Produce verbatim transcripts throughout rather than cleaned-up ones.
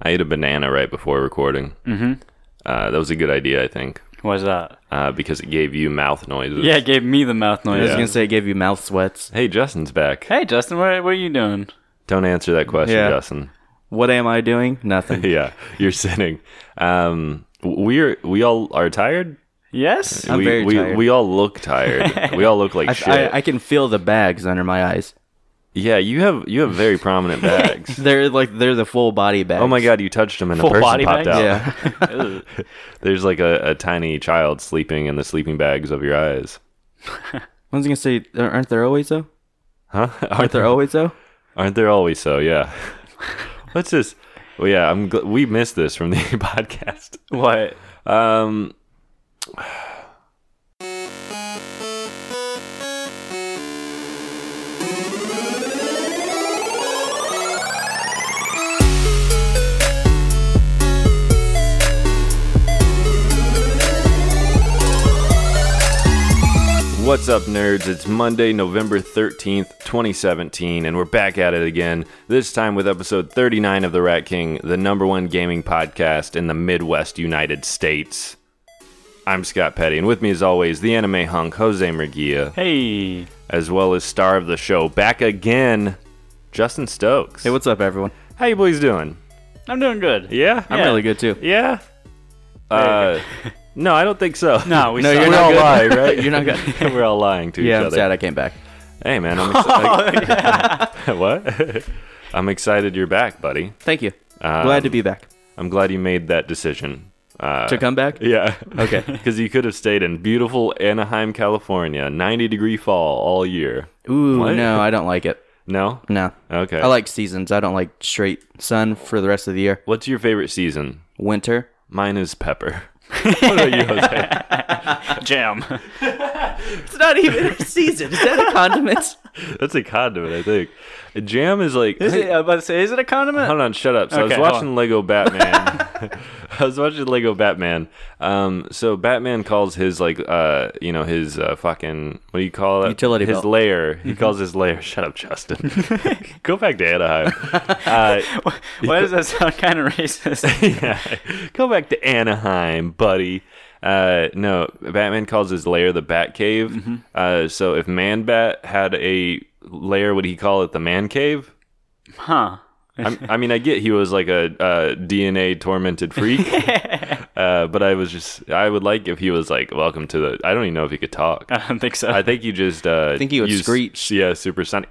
I ate a banana right before recording. Mm-hmm. Uh, that was a good idea, I think. Why's that? Uh, because it gave you mouth noises. Yeah, it gave me the mouth I noise. was Yeah. going to say it gave you mouth sweats. Hey, Justin's back. Hey, Justin, what, what are you doing? Don't answer that question, Yeah. Justin. What am I doing? Nothing. Yeah, you're sitting. Um, we're we all are tired. Yes? I'm we, very we, tired. We all look tired. We all look like I, shit. I, I can feel the bags under my eyes. yeah, you have you have very prominent bags. They're like they're the full body bags. Oh my god, you touched them and Full a person body popped bags? out. Yeah. Ugh. There's like a, a tiny child sleeping in the sleeping bags of your eyes. I was gonna say, aren't there always though? Huh? Aren't there always though? Aren't there always so? Yeah. Let's just. Well, yeah, I'm. Gl- we missed this from the podcast. What? Um. What's up, nerds? It's Monday, November thirteenth, twenty seventeen, and we're back at it again, this time with episode thirty-nine of The Rat King, the number one gaming podcast in the Midwest United States. I'm Scott Petty, and with me as always, the anime hunk, Jose Murguia, Hey. as well as star of the show, back again, Justin Stokes. Hey, what's up, everyone? How you boys doing? I'm doing good. Yeah? I'm Yeah. really good too. Yeah? Uh, no, I don't think so. No, we No, suck. you're We're not all good. lying, right? You're not good. We're all lying to Yeah, each I'm other. sad I came back. Hey, man, I'm excited. What? I'm excited you're back, buddy. Thank you. Um, Glad to be back. I'm glad you made that decision. Uh, To come back? Yeah. Okay. Because you could have stayed in beautiful Anaheim, California, ninety degree fall all year. Ooh, What? no, I don't like it. No? No. Okay. I like seasons. I don't like straight sun for the rest of the year. What's your favorite season? Winter. Mine is pepper. What about you, Jose? Jam. It's not even a season. Is that a condiment? That's a condiment, I think. A jam is like... Is it, I was about to say, is it a condiment? Hold on, shut up. So Okay, I hold was watching Lego Batman. I was watching Lego Batman. Um, so Batman calls his like, uh, you know, his uh, fucking what do you call it? Utility his belt. lair. He calls his lair. Shut up, Justin. Go back to Anaheim. Uh, Why does that sound kind of racist? yeah, go back to Anaheim, buddy. Uh, no, Batman calls his lair the Bat Cave. Mm-hmm. Uh, so if Man Bat had a lair, would he call it the Man Cave? Huh. I'm, I mean, I get he was like a, a D N A tormented freak, uh, but I was just, I would like if he was like, welcome to the, I don't even know if he could talk. I don't think so. I think you just, uh, I think he would used- screech. Yeah, supersonic.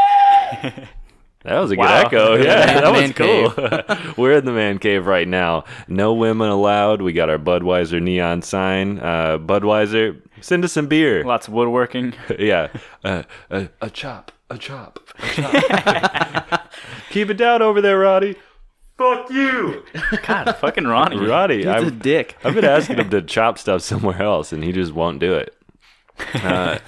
That was a good Wow. echo. Yeah, Man- that was man cool. We're in the man cave right now. No women allowed. We got our Budweiser neon sign. Uh, Budweiser, send us some beer. Lots of woodworking. Yeah. Uh, uh, a chop. A chop. A chop. Keep it down over there, Roddy. Fuck you. God, fucking Ronnie. Roddy, He's a I've, dick. I've been asking him to chop stuff somewhere else, and he just won't do it. Uh,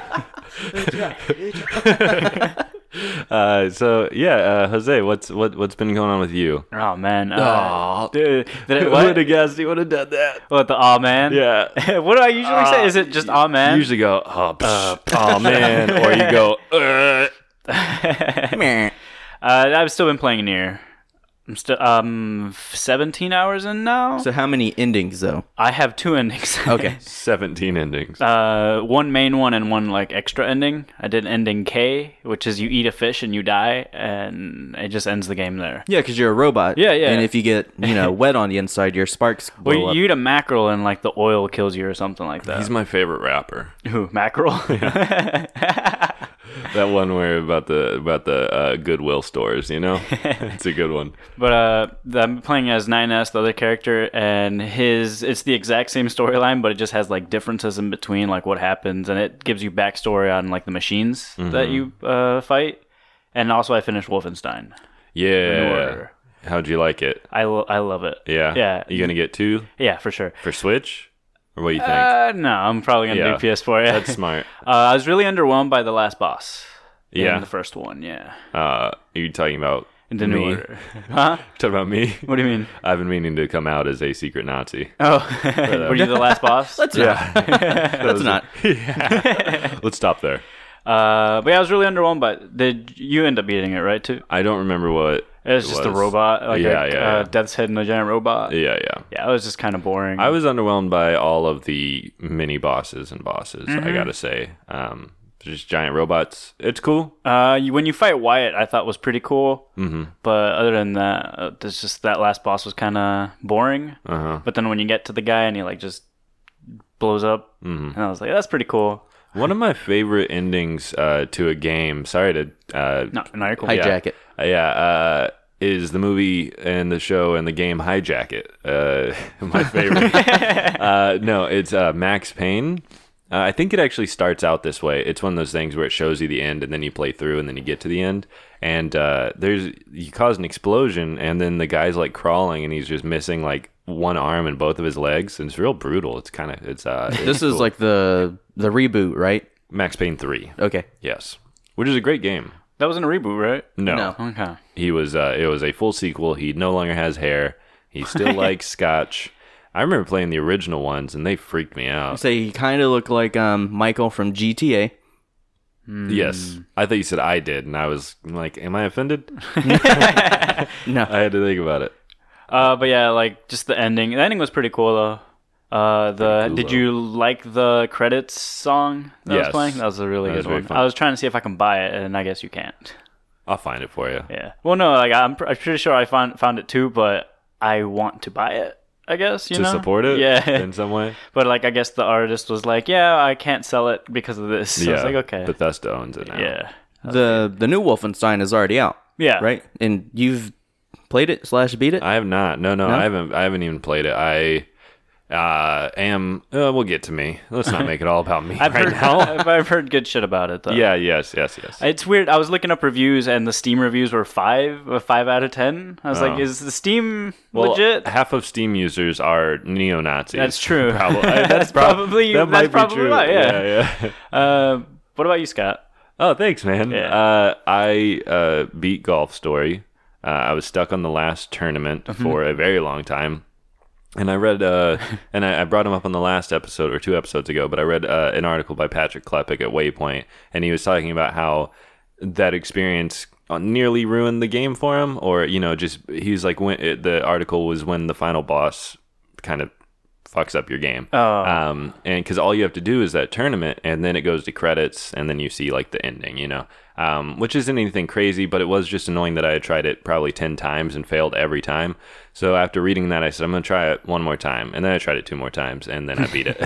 uh, so yeah, uh, Jose, what's what what's been going on with you? Oh, man. Uh, Aw. dude, did it, Who what? would have guessed he would have done that? What, the aw man? Yeah. What do I usually say? Is it just aw man? You usually go, oh, psh, oh man, or you go, uh. Meh. Uh, I've still been playing Nier. I'm still um seventeen hours in now. So how many endings though? I have two endings. Okay. seventeen endings. Uh, one main one and one like extra ending. I did ending K, which is you eat a fish and you die, and it just ends the game there. Yeah, because you're a robot. Yeah, yeah. And if you get, you know, wet on the inside, your sparks blow Well, up. you eat a mackerel and like the oil kills you or something like that. He's my favorite rapper. Who, mackerel? That one where about the about the uh, Goodwill stores, you know, it's a good one. But uh, I'm playing as nine S, the other character, and his it's the exact same storyline, but it just has like differences in between, like what happens, and it gives you backstory on like the machines that you uh, fight. And also, I finished Wolfenstein. Yeah. Order. How'd you like it? I, lo- I love it. Yeah. Yeah. You gonna get two Yeah, for sure. for Switch, or what do you think? Uh, no, I'm probably gonna Yeah. do P S four. Yeah. That's smart. uh, I was really underwhelmed by the last boss. Yeah. in the first one. Yeah, Uh, are you talking about in the new me? order. Huh? Talking about me? What do you mean? I've been meaning to come out as a secret Nazi. Oh, were you the last boss? Let's Yeah. not. Let's not. Yeah. Let's stop there. Uh, but yeah, I was really underwhelmed by it. Did you end up beating it, right, too? I don't remember what. It was It just a was. robot, like Yeah, a yeah, uh, yeah. Death's Head and a giant robot. Yeah, yeah. Yeah, it was just kind of boring. I was underwhelmed by all of the mini bosses and bosses. I gotta say, um, just giant robots. It's cool. Uh, you, when you fight Wyatt, I thought was pretty cool. Mm-hmm. But other than that, uh, there's just that last boss was kind of boring. Uh-huh. But then when you get to the guy and he like just blows up, and I was like, that's pretty cool. One of my favorite endings uh, to a game. Sorry to uh, No, no, you're cool. Hijack it. Uh, yeah, uh, is the movie and the show and the game Hijack It. Uh, my favorite. uh, no, it's uh, Max Payne. Uh, I think it actually starts out this way. It's one of those things where it shows you the end and then you play through and then you get to the end. And uh, there's you cause an explosion and then the guy's like crawling and he's just missing like one arm and both of his legs. And it's real brutal. It's kind of, it's, uh, it's This is cool. like the the reboot, right? Max Payne three. Okay. Yes. Which is a great game. That wasn't a reboot, right? No. No. Okay. He was. Uh, it was a full sequel. He no longer has hair. He still likes scotch. I remember playing the original ones, and they freaked me out. So he kind of looked like um, Michael from G T A. Yes, I thought you said I did, and I was like, "Am I offended?" No. I had to think about it. Uh, but yeah, like just the ending. The ending was pretty cool though. Uh, the cool, did though. you like the credits song that Yes. was playing? That was a really That was good very one. fun. I was trying to see if I can buy it, and I guess you can't. I'll find it for you. Yeah. Well, no, like I'm, pr- I'm pretty sure I found found it too, but I want to buy it. I guess you To know support it, Yeah. in some way. But like, I guess the artist was like, "Yeah, I can't sell it because of this." So I was like, "Okay." Bethesda owns it now. yeah. The the new Wolfenstein is already out, Yeah. right? And you've played it slash beat it? I have not. No, no, No? I haven't. I haven't even played it. I uh, am. Uh, we'll get to me. Let's not make it all about me I've right heard now. I've, I've heard good shit about it though. Yeah. Yes. Yes. Yes. It's weird. I was looking up reviews, and the Steam reviews were five, a five out of ten. I was Oh. like, "Is the Steam Well, legit?" half of Steam users are neo Nazis. That's true. Probably. That's prob- probably that that's might be probably true. right. Yeah. yeah. yeah. Uh, what about you, Scott? Oh, thanks, man. Yeah. Uh, I uh, beat Golf Story. Uh, I was stuck on the last tournament Mm-hmm. for a very long time. And I read, uh, and I, I brought him up on the last episode or two episodes ago, but I read uh, an article by Patrick Klepek at Waypoint, and he was talking about how that experience nearly ruined the game for him, or, you know, just, he's like, when it, the article was when the final boss kind of fucks up your game. Oh. Um, and because all you have to do is that tournament, and then it goes to credits, and then you see like the ending, you know, um, which isn't anything crazy, but it was just annoying that I had tried it probably ten times and failed every time. So after reading that, I said, I'm going to try it one more time. And then I tried it two more times, and then I beat it.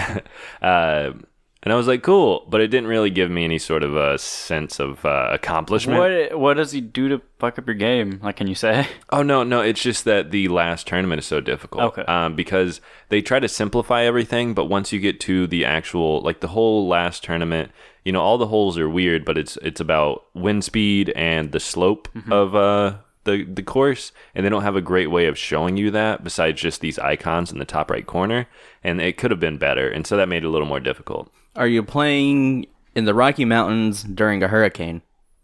uh, and I was like, cool, but it didn't really give me any sort of a sense of uh, accomplishment. What what does he do to fuck up your game? Like, can you say? Oh, no, no. It's just that the last tournament is so difficult. Okay. Um, because they try to simplify everything, but once you get to the actual, like the whole last tournament, you know, all the holes are weird, but it's it's about wind speed and the slope Mm-hmm. of uh, the, the course, and they don't have a great way of showing you that besides just these icons in the top right corner, and it could have been better, and so that made it a little more difficult. Are you playing in the Rocky Mountains during a hurricane?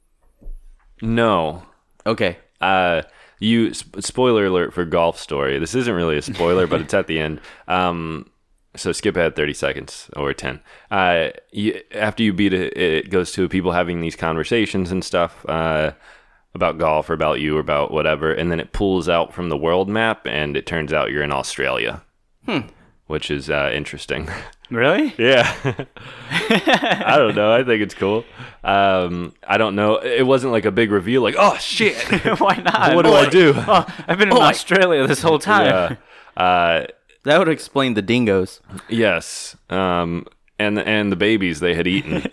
No. Okay. Uh, you sp- spoiler alert for Golf Story. This isn't really a spoiler, but it's at the end. Um, so skip ahead thirty seconds or ten. Uh, you, after you beat it, it goes to people having these conversations and stuff uh, about golf or about you or about whatever, and then it pulls out from the world map, and it turns out you're in Australia, hmm. which is uh, interesting. Really? Yeah. I don't know. I think it's cool. Um, I don't know. It wasn't like a big reveal, like, oh, shit. Why not? What do I do? Oh, I've been in Australia this whole time. Yeah. Uh, That would explain the dingoes. yes. Um, and and the babies they had eaten.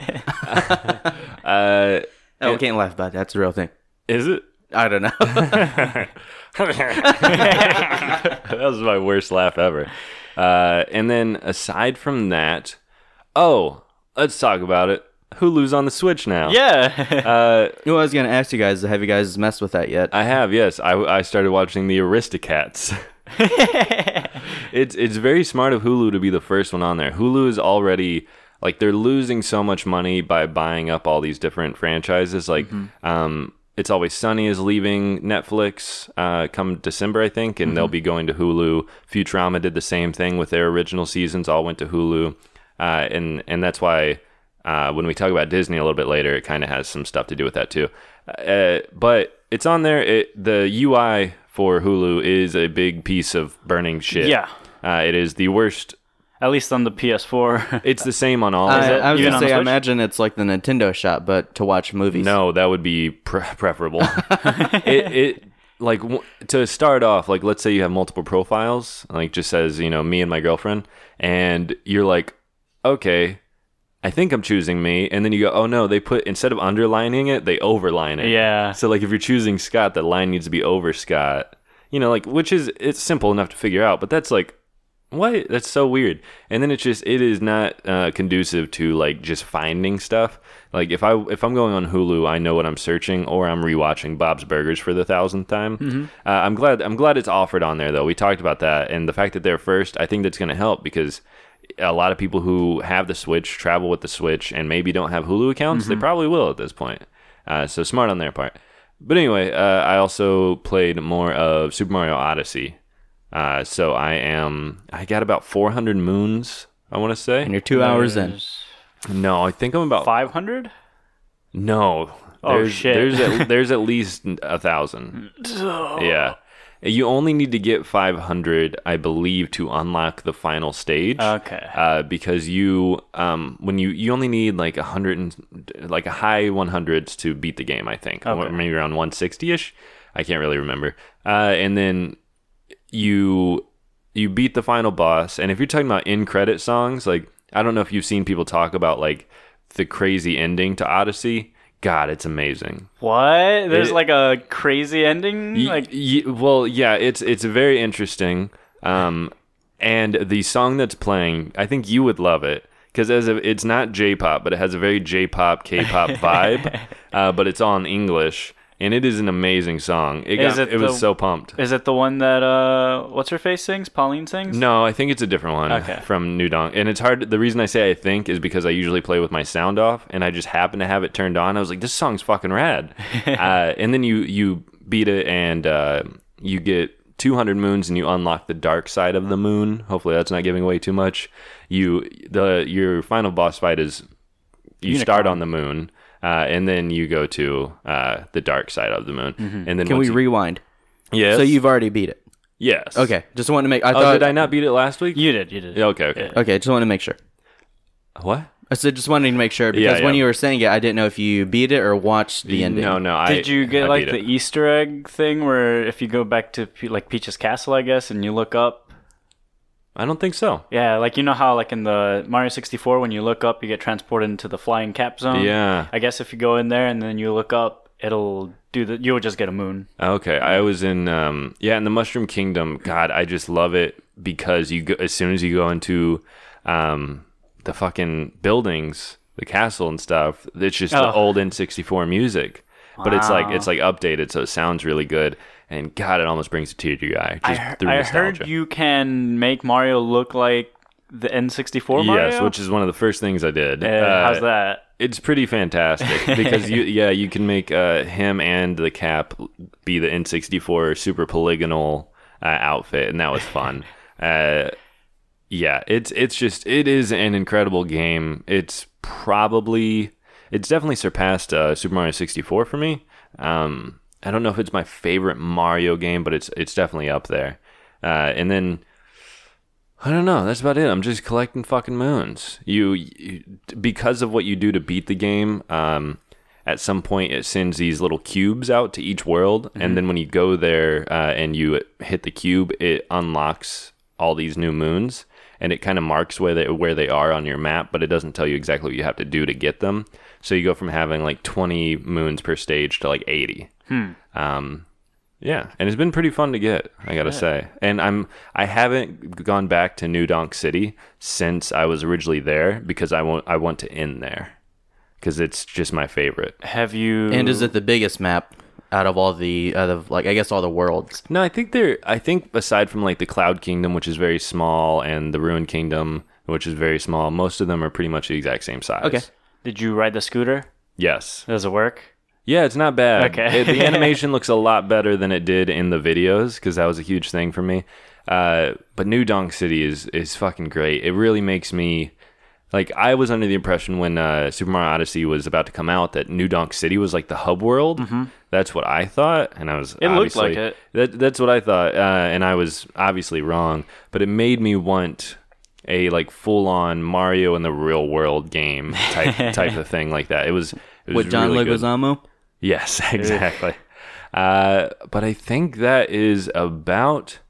uh, Oh, we can't laugh about that. That's a real thing. is it? I don't know. That was my worst laugh ever. Uh, and then aside from that, oh, let's talk about it. Hulu's on the Switch now. Yeah. Uh, well, I was going to ask you guys, have you guys messed with that yet? I have, yes. I, I started watching the Aristocats. it's it's very smart of Hulu to be the first one on there. Hulu is already, like, they're losing so much money by buying up all these different franchises. Like, um, It's Always Sunny is leaving Netflix uh, come December, I think, and they'll be going to Hulu. Futurama did the same thing with their original seasons, all went to Hulu. Uh, and, and that's why uh, when we talk about Disney a little bit later, it kind of has some stuff to do with that too. Uh, but it's on there. It, the U I for Hulu is a big piece of burning shit. Yeah. Uh, it is the worst. At least on the P S four. It's the same on all I, of it. I was Even gonna on the say, I Switch? imagine it's like the Nintendo shop, but to watch movies. No, that would be pre- preferable. it, it like w- to start off, like let's say you have multiple profiles, like just says, you know, me and my girlfriend, and you're like, okay, I think I'm choosing me, and then you go, oh no, they put, instead of underlining it, they overline it. Yeah. So like if you're choosing Scott, that line needs to be over Scott. You know, like, which is, it's simple enough to figure out, but that's like, what? That's so weird. And then it's just, it is not uh, conducive to like just finding stuff. Like if I if I'm going on Hulu, I know what I'm searching, or I'm rewatching Bob's Burgers for the thousandth time. Mm-hmm. Uh, I'm glad I'm glad it's offered on there though. We talked about that, and the fact that they're first, I think that's going to help because a lot of people who have the Switch travel with the Switch and maybe don't have Hulu accounts. Mm-hmm. They probably will at this point. Uh, so smart on their part. But anyway, uh, I also played more of Super Mario Odyssey. Uh, so I am, I got about four hundred moons, I want to say. And you're two hours in. No, I think I'm about five hundred? No. Oh, there's, shit. There's at, there's at least a thousand. Yeah. You only need to get five hundred, I believe, to unlock the final stage. Okay. Uh, because you, um, when you, you only need like a hundred, and, like a high one hundreds to beat the game, I think. Okay. Maybe around one sixty-ish. I can't really remember. Uh, and then you you beat the final boss, and if you're talking about in credit songs, like I don't know if you've seen people talk about like the crazy ending to Odyssey. God, it's amazing. What? There's It- like a crazy ending? Y- like y- well, yeah, it's it's very interesting. Um, and the song that's playing, I think you would love it because as a, it's not J-pop, but it has a very J-pop, K-pop vibe. uh, but it's all in English. And it is an amazing song. It Is got, it it was the- so pumped. Is it the one that uh what's her face sings? Pauline sings? No, I think it's a different one Okay. from New Donk. And it's hard. The reason I say I think is because I usually play with my sound off, and I just happen to have it turned on. I was like, this song's fucking rad. uh, and then you you beat it, and uh, you get two hundred moons, and you unlock the dark side of the moon. Hopefully, that's not giving away too much. You the your final boss fight is you Unicron. start on the moon. Uh, and then you go to uh, the dark side of the moon, Mm-hmm. and then Can once we you, rewind? yes, So you've already beat it. yes, Okay, just wanted to make. I Oh, thought. did I not beat it last week? You did, you did. Yeah, okay, okay. Okay, just wanted to make sure. What? I said just wanted to make sure because Yeah, when yeah. you were saying it, I didn't know if you beat it or watched the ending. No, no. I, Did you get I like beat the it. Easter egg thing where if you go back to Pe- like Peach's Castle, I guess, and you look up? I don't think so. Yeah, like you know how like in the Mario sixty-four when you look up you get transported into the flying cap zone. Yeah. I guess if you go in there and then you look up, it'll do the. You'll just get a moon. Okay, I was in um yeah in the Mushroom Kingdom. God, I just love it because you go as soon as you go into um the fucking buildings, the castle and stuff. It's just the Oh. old N sixty-four music, but it's like Wow. it's like updated, so it sounds really good. And God, it almost brings a tear to your eye I, just he- through I nostalgia. heard you can make Mario look like the N sixty-four Mario. Yes, which is one of the first things I did. Uh, Uh, how's that? It's pretty fantastic because you, yeah, you can make uh, him and the cap be the N sixty-four super polygonal uh, outfit, and that was fun. uh, yeah, it's it's just it is an incredible game. It's probably it's definitely surpassed uh, Super Mario sixty-four for me. Um, I don't know if it's my favorite Mario game, but it's it's definitely up there. Uh, and then. I don't know. That's about it. I'm just collecting fucking moons. You, you because of what you do to beat the game. Um, at some point, it sends these little cubes out to each world, mm-hmm. and then when you go there uh, and you hit the cube, it unlocks all these new moons, and it kind of marks where they where they are on your map, but it doesn't tell you exactly what you have to do to get them. So you go from having like twenty moons per stage to like eighty. Hmm. Um, Yeah, and it's been pretty fun to get, I gotta say. And I'm I haven't gone back to New Donk City since I was originally there because I want I want to end there because it's just my favorite. Have you? And is it the biggest map out of all the out of like I guess all the worlds? No, I think they're I think aside from like the Cloud Kingdom, which is very small, and the Ruined Kingdom, which is very small, most of them are pretty much the exact same size. Okay. Did you ride the scooter? Yes. Does it work? Yeah, it's not bad. Okay. It- the animation looks a lot better than it did in the videos because that was a huge thing for me. Uh, but New Donk City is is fucking great. It really makes me Like, I was under the impression when uh, Super Mario Odyssey was about to come out that New Donk City was like the hub world. Mm-hmm. That's what I thought, and I was It looked like it. That, that's what I thought, uh, and I was obviously wrong. But it made me want a like full-on Mario in the real world game type type of thing like that. It was, it was With John really good. Leguizamo? Yes, exactly. uh, but I think that is about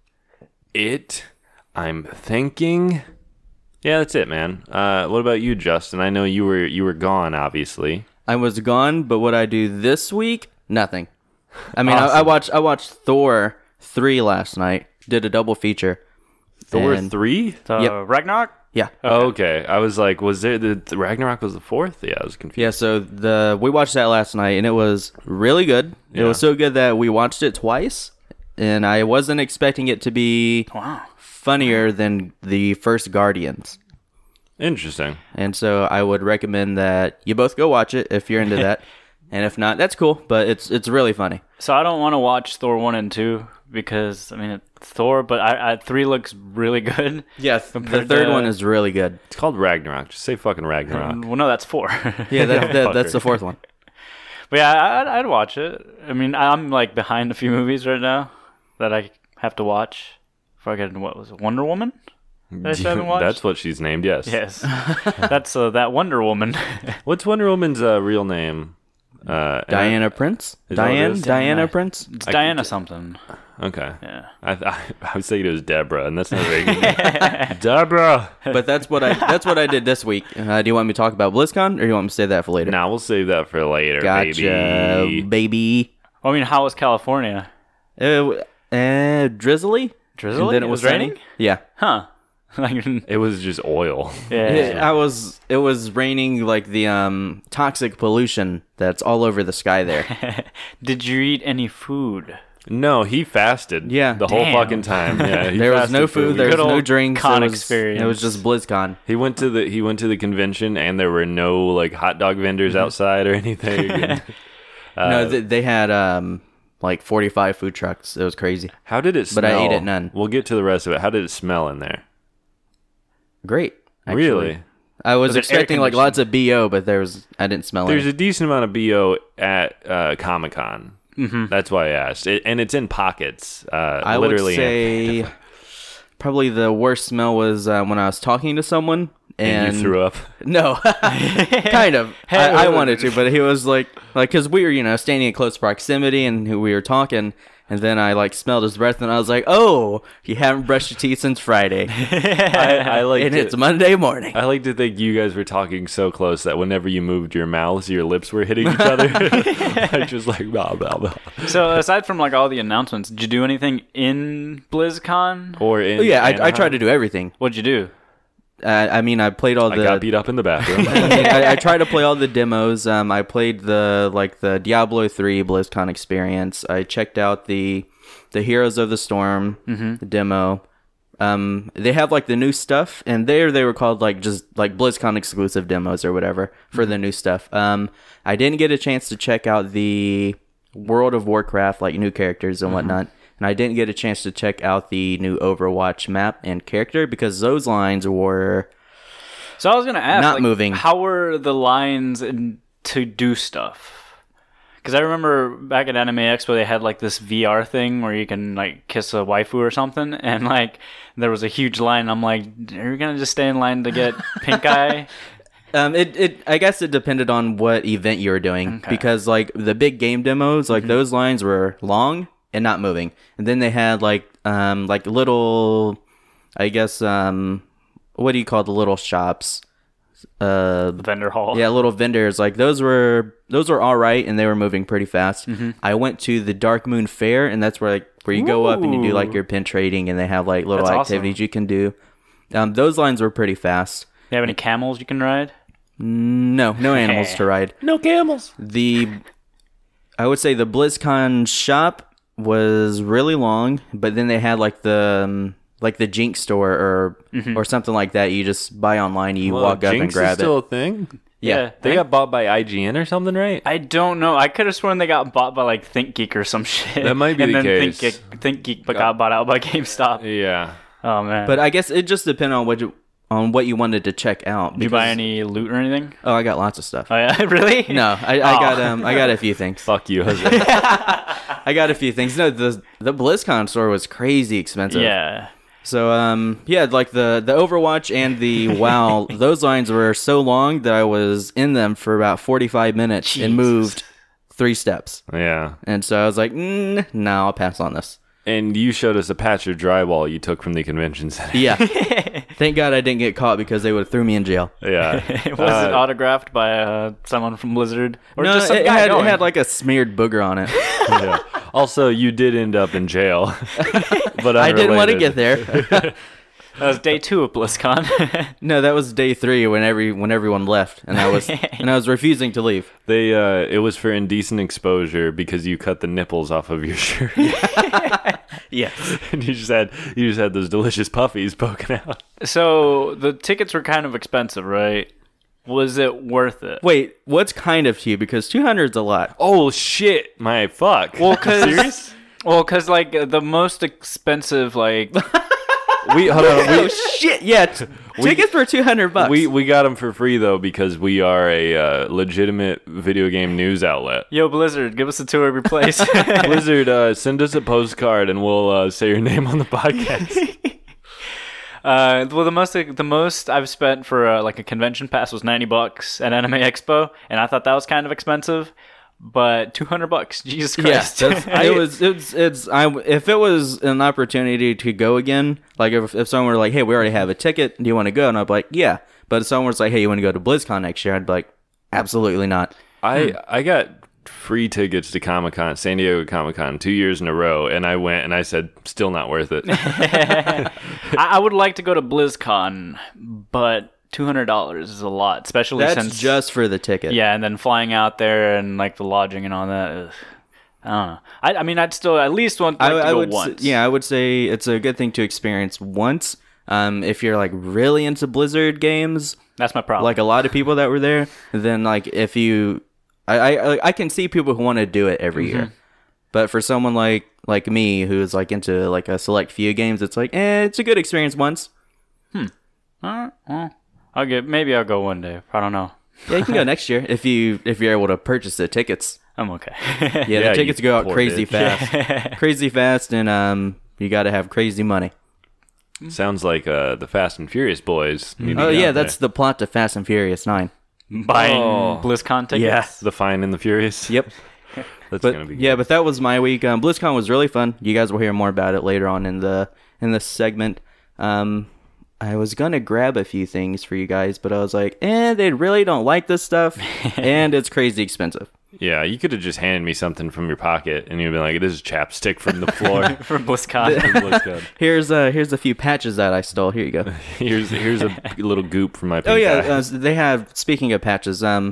it. I'm thinking. Yeah, that's it, man. Uh, what about you, Justin? I know you were you were gone, obviously. I was gone, but what I do this week? Nothing. I mean, Awesome. I, I watched I watched Thor three last night. Did a double feature. Thor And- three? The Yep. Ragnarok? Yeah. Oh, okay. I was like, was there the, the Ragnarok was the fourth? Yeah, I was confused. Yeah, so the we watched that last night, and it was really good. It Yeah. was so good that we watched it twice, and I wasn't expecting it to be Wow. funnier than the first Guardians. Interesting. And so I would recommend that you both go watch it if you're into that, and if not, that's cool. But it's it's really funny. So I don't want to watch Thor one and two because I mean it's Thor, but I, I three looks really good. Yeah, the Compared third to- one is really good. It's called Ragnarok. Just say fucking Ragnarok. Well, no, that's four. Yeah, that, that, that's the fourth one. But yeah, I- I'd, I'd watch it. I mean, I'm like behind a few movies right now that I have to watch. Fucking what was it? Wonder Woman? That I still haven't watched? That's what she's named. Yes. Yes, that's uh, that Wonder Woman. What's Wonder Woman's uh, real name? Uh, Diana Prince? Is that what it Diane? is? Diana Prince? It's I Diana could- something. Okay. Yeah. I, I I was thinking it was Deborah, and that's not very good. Deborah. But that's what I that's what I did this week. Uh, do you want me to talk about BlizzCon, or do you want me to save that for later? Now we'll save that for later, Gotcha, baby. baby. I mean, how was California? Uh, uh, drizzly? Drizzly? And then It it was was sunny? raining? Yeah. Huh? Like, It was just oil. yeah. I was. It was raining like the um toxic pollution that's all over the sky there. Did you eat any food? No, he fasted. Yeah. the whole Damn. fucking time. Yeah, he There was fasted no for food. weeks. There was Good no old drinks. con it was, experience. It was just BlizzCon. He went to the he went to the convention, and there were no like hot dog vendors outside or anything. And, uh, no, they, they had um like forty-five food trucks. It was crazy. how did it smell? But I ate at none. We'll get to the rest of it. How did it smell in there? Great. actually. Really? I was, Was it air expecting like lots of B O, but there was I didn't smell There's it. a decent amount of B O at uh, Comic Con. Mm-hmm. That's why I asked, it, and it's in pockets. Uh, I literally. would say probably the worst smell was uh, when I was talking to someone and, and you threw up. No, kind of. I, I wanted to, but he was like, like, because we were, you know, standing in close proximity and we were talking, and then I like smelled his breath, and I was like, "Oh, you haven't brushed your teeth since Friday, I, I like and to, it's Monday morning." I like to think you guys were talking so close that whenever you moved your mouths, your lips were hitting each other. I just like blah blah blah. So aside from like all the announcements, did you do anything in BlizzCon? Or in Oh, yeah, I, I Anaheim. tried to do everything. What'd you do? Uh, I mean, I played all I the. got beat up in the bathroom. I, mean, I, I tried to play all the demos. Um, I played the like the Diablo three BlizzCon experience. I checked out the the Heroes of the Storm the demo. Um, they have like the new stuff, and there they were called like just like BlizzCon exclusive demos or whatever for the new stuff. Um, I didn't get a chance to check out the World of Warcraft like new characters and whatnot. And I didn't get a chance to check out the new Overwatch map and character because those lines were So I was gonna ask, Not like, moving. How were the lines in, to do stuff? Because I remember back at Anime Expo, they had like this V R thing where you can like kiss a waifu or something, and like there was a huge line. I'm like, are you gonna just stay in line to get pink eye? Um, it, it I guess it depended on what event you were doing Okay. because like the big game demos, like those lines were long and not moving, and then they had like um like little, I guess um what do you call the little shops? Uh, The vendor hall. yeah, little vendors like those were those were all right and they were moving pretty fast. I went to the Dark Moon Fair and that's where like where you go up and you do like Ooh. your pin trading and they have like little That's awesome. activities you can do. Um, those lines were pretty fast. You have any camels you can ride? No, no animals to ride. No camels. The I would say the BlizzCon shop was really long, but then they had like the um, like the Jinx store or or something like that. You just buy online, you Well, walk up Jinx and grab is still it. a thing. Yeah. They got bought by I G N or something, right? I don't know. I could have sworn they got bought by like ThinkGeek or some shit. That might be and the then case. ThinkGeek, ThinkGeek but got bought out by GameStop. Yeah. Oh man. But I guess it just depended on what you, on what you wanted to check out. Did you buy because- any loot or anything? Oh, I got lots of stuff. Oh yeah, really? No, I, I Oh. got um, I got a few things. Fuck you, Jose. I got a few things. No, the the BlizzCon store was crazy expensive. Yeah. So um, yeah, like the the Overwatch and the WoW, those lines were so long that I was in them for about forty-five minutes and moved three steps. Yeah. And so I was like, mm, no, I'll pass on this. And you showed us a patch of drywall you took from the convention center. Yeah. Thank God I didn't get caught because they would have threw me in jail. Yeah. Was Uh, it autographed by uh, someone from Blizzard, or no, just some it, guy had, it going? had like a smeared booger on it. yeah. Also, you did end up in jail. But I didn't want to unrelated. get there. That was day two of BlizzCon. No, that was day three when every when everyone left, and I was and I was refusing to leave. They uh it was for indecent exposure because you cut the nipples off of your shirt. Yes. And you just had you just had those delicious puffies poking out. So the tickets were kind of expensive, right? Was it worth it? Wait, what's kind of to you? Because two hundred is a lot. Oh shit, my fuck. Well, cause Serious? well, cause like uh, the most expensive, like We hold on, Oh we, shit! Yeah, t- tickets were two hundred bucks. we we got them for free though because we are a uh, legitimate video game news outlet. yo Blizzard, give us a tour of your place. Blizzard, uh, send us a postcard and we'll uh, say your name on the podcast. Uh, well, the most the most I've spent for uh, like a convention pass was ninety bucks at Anime Expo, and I thought that was kind of expensive. But two hundred bucks, Jesus yeah, Christ! that's, it was. It's. It's. I. If it was an opportunity to go again, like if, if someone were like, "Hey, we already have a ticket. Do you want to go?" And I'd be like, "Yeah." But if someone was like, "Hey, you want to go to BlizzCon next year?" I'd be like, "Absolutely not." I I got free tickets to Comic Con, San Diego Comic Con, two years in a row, and I went and I said, still not worth it. I, I would like to go to BlizzCon, but two hundred dollars is a lot, especially That's since just for the ticket. yeah, and then flying out there and like the lodging and all that. Ugh. I don't know. I, I mean, I'd still at least want like, I, to I go would. s- once. Yeah, I would say it's a good thing to experience once. Um, if you're like really into Blizzard games, That's my problem. like a lot of people that were there, then like if you, I I, I can see people who want to do it every year, but for someone like like me who's like into like a select few games, it's like eh, it's a good experience once. Alright, well, I'll get. Maybe I'll go one day. I don't know. Yeah, you can go next year if you if you're able to purchase the tickets. I'm okay. Yeah, Yeah, the tickets you go out poor crazy bitch. fast, crazy fast, and um, you got to have crazy money. Sounds like uh, the Fast and Furious boys. need to Oh get yeah, out that's the plot to Fast and Furious Nine. Buying Oh. BlizzCon tickets. Yeah. there. The Fine and the Furious. Yep. That's But gonna be yeah, good. but that was my week. Um, BlizzCon was really fun. You guys will hear more about it later on in the in this segment. Um, I was gonna grab a few things for you guys, but I was like, eh, they really don't like this stuff, and it's crazy expensive. Yeah, you could have just handed me something from your pocket, and you'd be like, "This is chapstick from the floor." From BlizzCon. From BlizzCon. Here's uh here's a few patches that I stole. Here you go. Here's here's a little goop from my. Pink Oh yeah, eye. uh, so they have. Speaking of patches, um,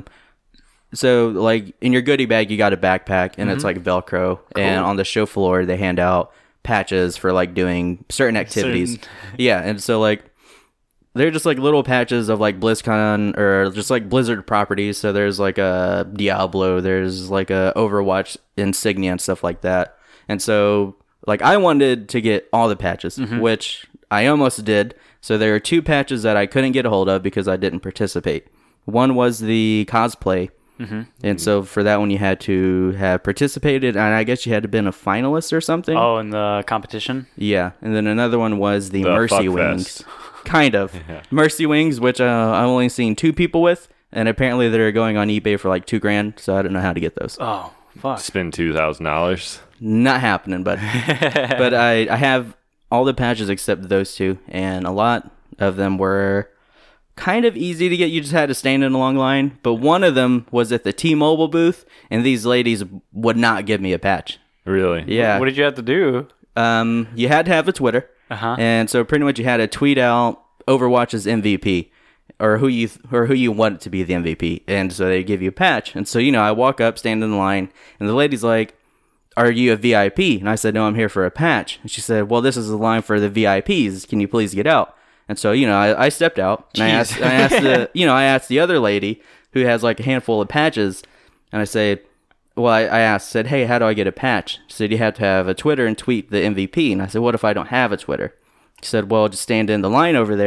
so like in your goodie bag, you got a backpack, and it's like Velcro, and on the show floor they hand out patches for like doing certain activities. Certain- Yeah, and so like they're just like little patches of like BlizzCon or just like Blizzard properties. So there's like a Diablo, there's like a Overwatch insignia and stuff like that. And so like I wanted to get all the patches, which I almost did. So there are two patches that I couldn't get a hold of because I didn't participate. One was the cosplay. And so for that one, you had to have participated, and I guess you had to been a finalist or something. Oh, in the competition. Yeah, and then another one was the, The Mercy Fuck Wings. Fest. Kind of. Mercy Wings, which uh, I've only seen two people with, and apparently they're going on eBay for like two grand, so I don't know how to get those. Oh, fuck. Spend two thousand dollars. Not happening, but but I, I have all the patches except those two, and a lot of them were kind of easy to get. You just had to stand in a long line, but one of them was at the T-Mobile booth, and these ladies would not give me a patch. Really? Yeah. What did you have to do? Um, you had to have a Twitter, Uh-huh. and so pretty much you had to tweet out Overwatch's M V P, or who you or who you want to be the M V P, and so they give you a patch. And so you know, I walk up, stand in the line, and the lady's like, "Are you a V I P?" And I said, "No, I'm here for a patch." And she said, "Well, this is the line for the V I Ps. Can you please get out?" And so you know, I, I stepped out, and I Jeez. asked, I asked the you know, I asked the other lady who has like a handful of patches, and I said. Well, I, I asked, said, hey, how do I get a patch? She said, you have to have a Twitter and tweet the M V P. And I said, what if I don't have a Twitter? She said, well, just stand in the line over there.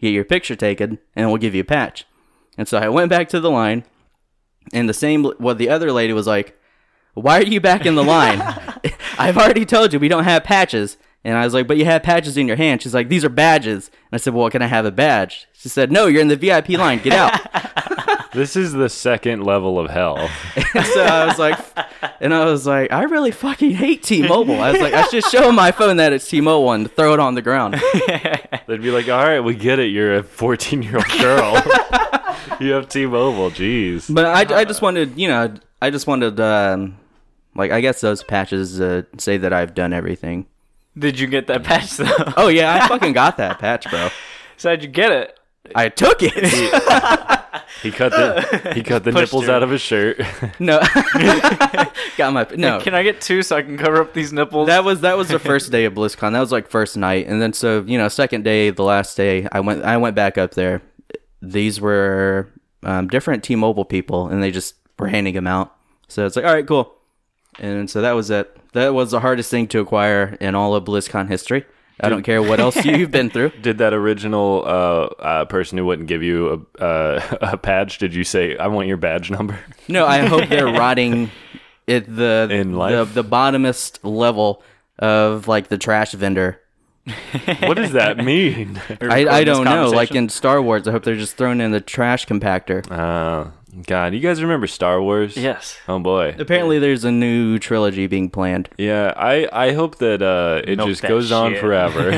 get your picture taken, and we'll give you a patch. And so I went back to the line, and the same, well, the other lady was like, why are you back in the line? I've already told you we don't have patches. And I was like, but you have patches in your hand. She's like, these are badges. And I said, well, can I have a badge? She said, no, you're in the V I P line. Get out. This is the second level of hell. And so I was like, and I was like, I really fucking hate T-Mobile. I was like, I should show my phone that it's T-Mobile and throw it on the ground. They'd be like, all right, we get it. You're a fourteen-year-old girl. You have T-Mobile. Jeez. But I, I just wanted, you know, I just wanted, um, like, I guess those patches uh, say that I've done everything. Did you get that patch though? Oh yeah, I fucking got that patch, bro. So how'd you get it? I took it. He cut the he cut the Pushed nipples her. out of his shirt. No, got my no. Can I get two so I can cover up these nipples? That was that was the first day of BlizzCon. That was like first night, and then so you know, second day, the last day, I went I went back up there. These were um, different T-Mobile people, and they just were handing them out. So it's like, all right, cool. And so that was it. That was the hardest thing to acquire in all of BlizzCon history. I don't care what else you've been through. Did that original uh, uh, person who wouldn't give you a, uh, a badge, did you say, I want your badge number? No, I hope they're rotting at the In the, life? the bottomest level of like the trash vendor. What does that mean? I, I don't know. Like in Star Wars, I hope they're just thrown in the trash compactor. Uh, God, you guys remember Star Wars? Yes. Oh, boy. Apparently, there's a new trilogy being planned. Yeah, I, I hope that uh, it Milk just that goes on shit. forever.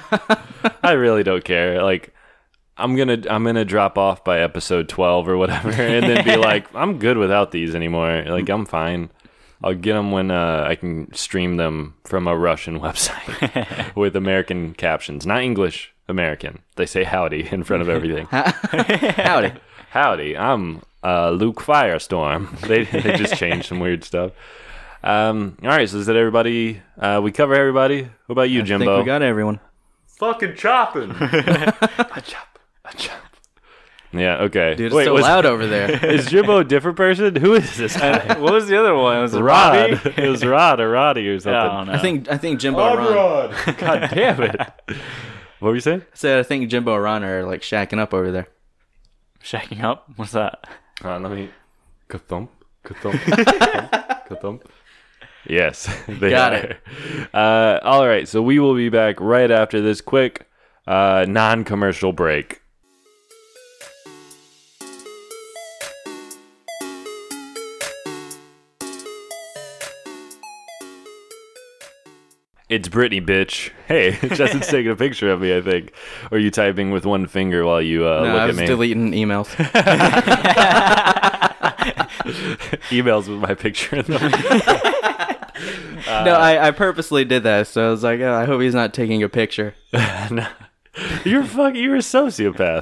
I really don't care. Like, I'm gonna I'm gonna drop off by episode twelve or whatever, and then be like, I'm good without these anymore. Like, I'm fine. I'll get them when uh, I can stream them from a Russian website with American captions, not English. American. They say howdy in front of everything. Howdy. Howdy, I'm uh, Luke Firestorm. They they just changed some weird stuff. Um, all right, so is that everybody? Uh, we cover everybody. What about you, I Jimbo? think we got everyone. Fucking chopping. a chop, a chop. Yeah. Okay. Dude, it's Wait, so was, loud over there. is Jimbo a different person? Who is this guy? What was the other one? Was it Rod. Robbie? It was Rod or Roddy or something. I don't know. I think I think Jimbo and Ron. Rod. God damn it. What were you saying? I said I think Jimbo and Ron are like shacking up over there. Shacking up? What's that? Uh, let me. Ka-thump, ka-thump, ka-thump, ka-thump. Yes, they Got are. it. Uh, all right, so we will be back right after this quick uh, non-commercial break. It's Brittany, bitch. Hey, Justin's taking a picture of me, I think. Or you typing with one finger while you uh, No, look I at was me. deleting emails. Emails with my picture in them. no, I, I purposely did that, so I was like, oh, I hope he's not taking a picture. No. You're fuck. You're a sociopath.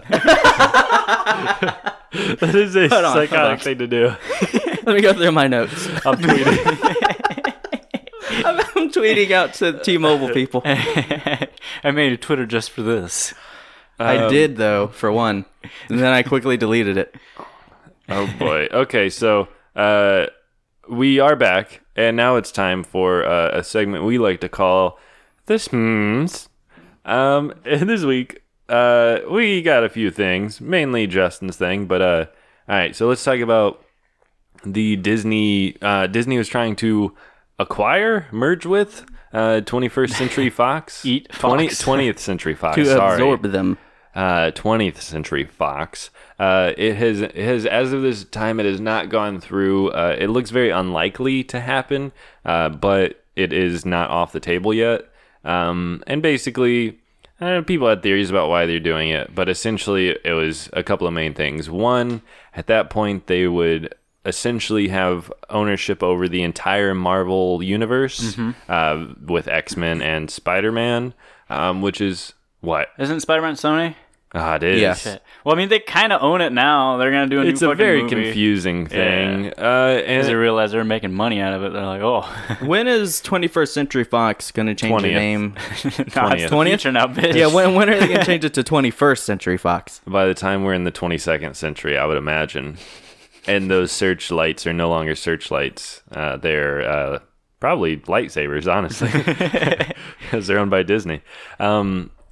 That is a Hold on, hold psychotic on. thing to do. Let me go through my notes. I'm tweeting. I'm, I'm tweeting out to T-Mobile people. I made a Twitter just for this. I Um, did though, for one, and then I quickly deleted it. Oh boy. Okay, so uh, we are back, and now it's time for uh, a segment we like to call the Sms. Um, and this week, uh, we got a few things, mainly Justin's thing, but uh, all right. So let's talk about the Disney. Uh, Disney was trying to acquire, merge with uh, twenty-first Century Fox. Eat twenty, Fox. twentieth Century Fox. To sorry. absorb them. Uh, twentieth Century Fox. Uh, it has, it has, as of this time, it has not gone through. Uh, it looks very unlikely to happen, uh, but it is not off the table yet. Um, and basically, uh, people had theories about why they're doing it, but essentially, it was a couple of main things. One, at that point, they would essentially have ownership over the entire Marvel universe, uh, with X-Men and Spider-Man, um, which is what? Isn't Spider-Man Sony? Ah, it is. Yeah. Shit. Well, I mean, they kind of own it now. They're gonna do a It's new a fucking very movie. confusing thing. Uh, Because and they realize they're making money out of it. They're like, oh, When is twenty-first Century Fox going to change the twentieth. name? nah, it's the twentieth? future now, bitch. Yeah, when when are they going to change it to twenty-first Century Fox? by the time we're in the twenty-second century, I would imagine, and those searchlights are no longer searchlights. Uh, they're uh, probably lightsabers, honestly, because they're owned by Disney. Um,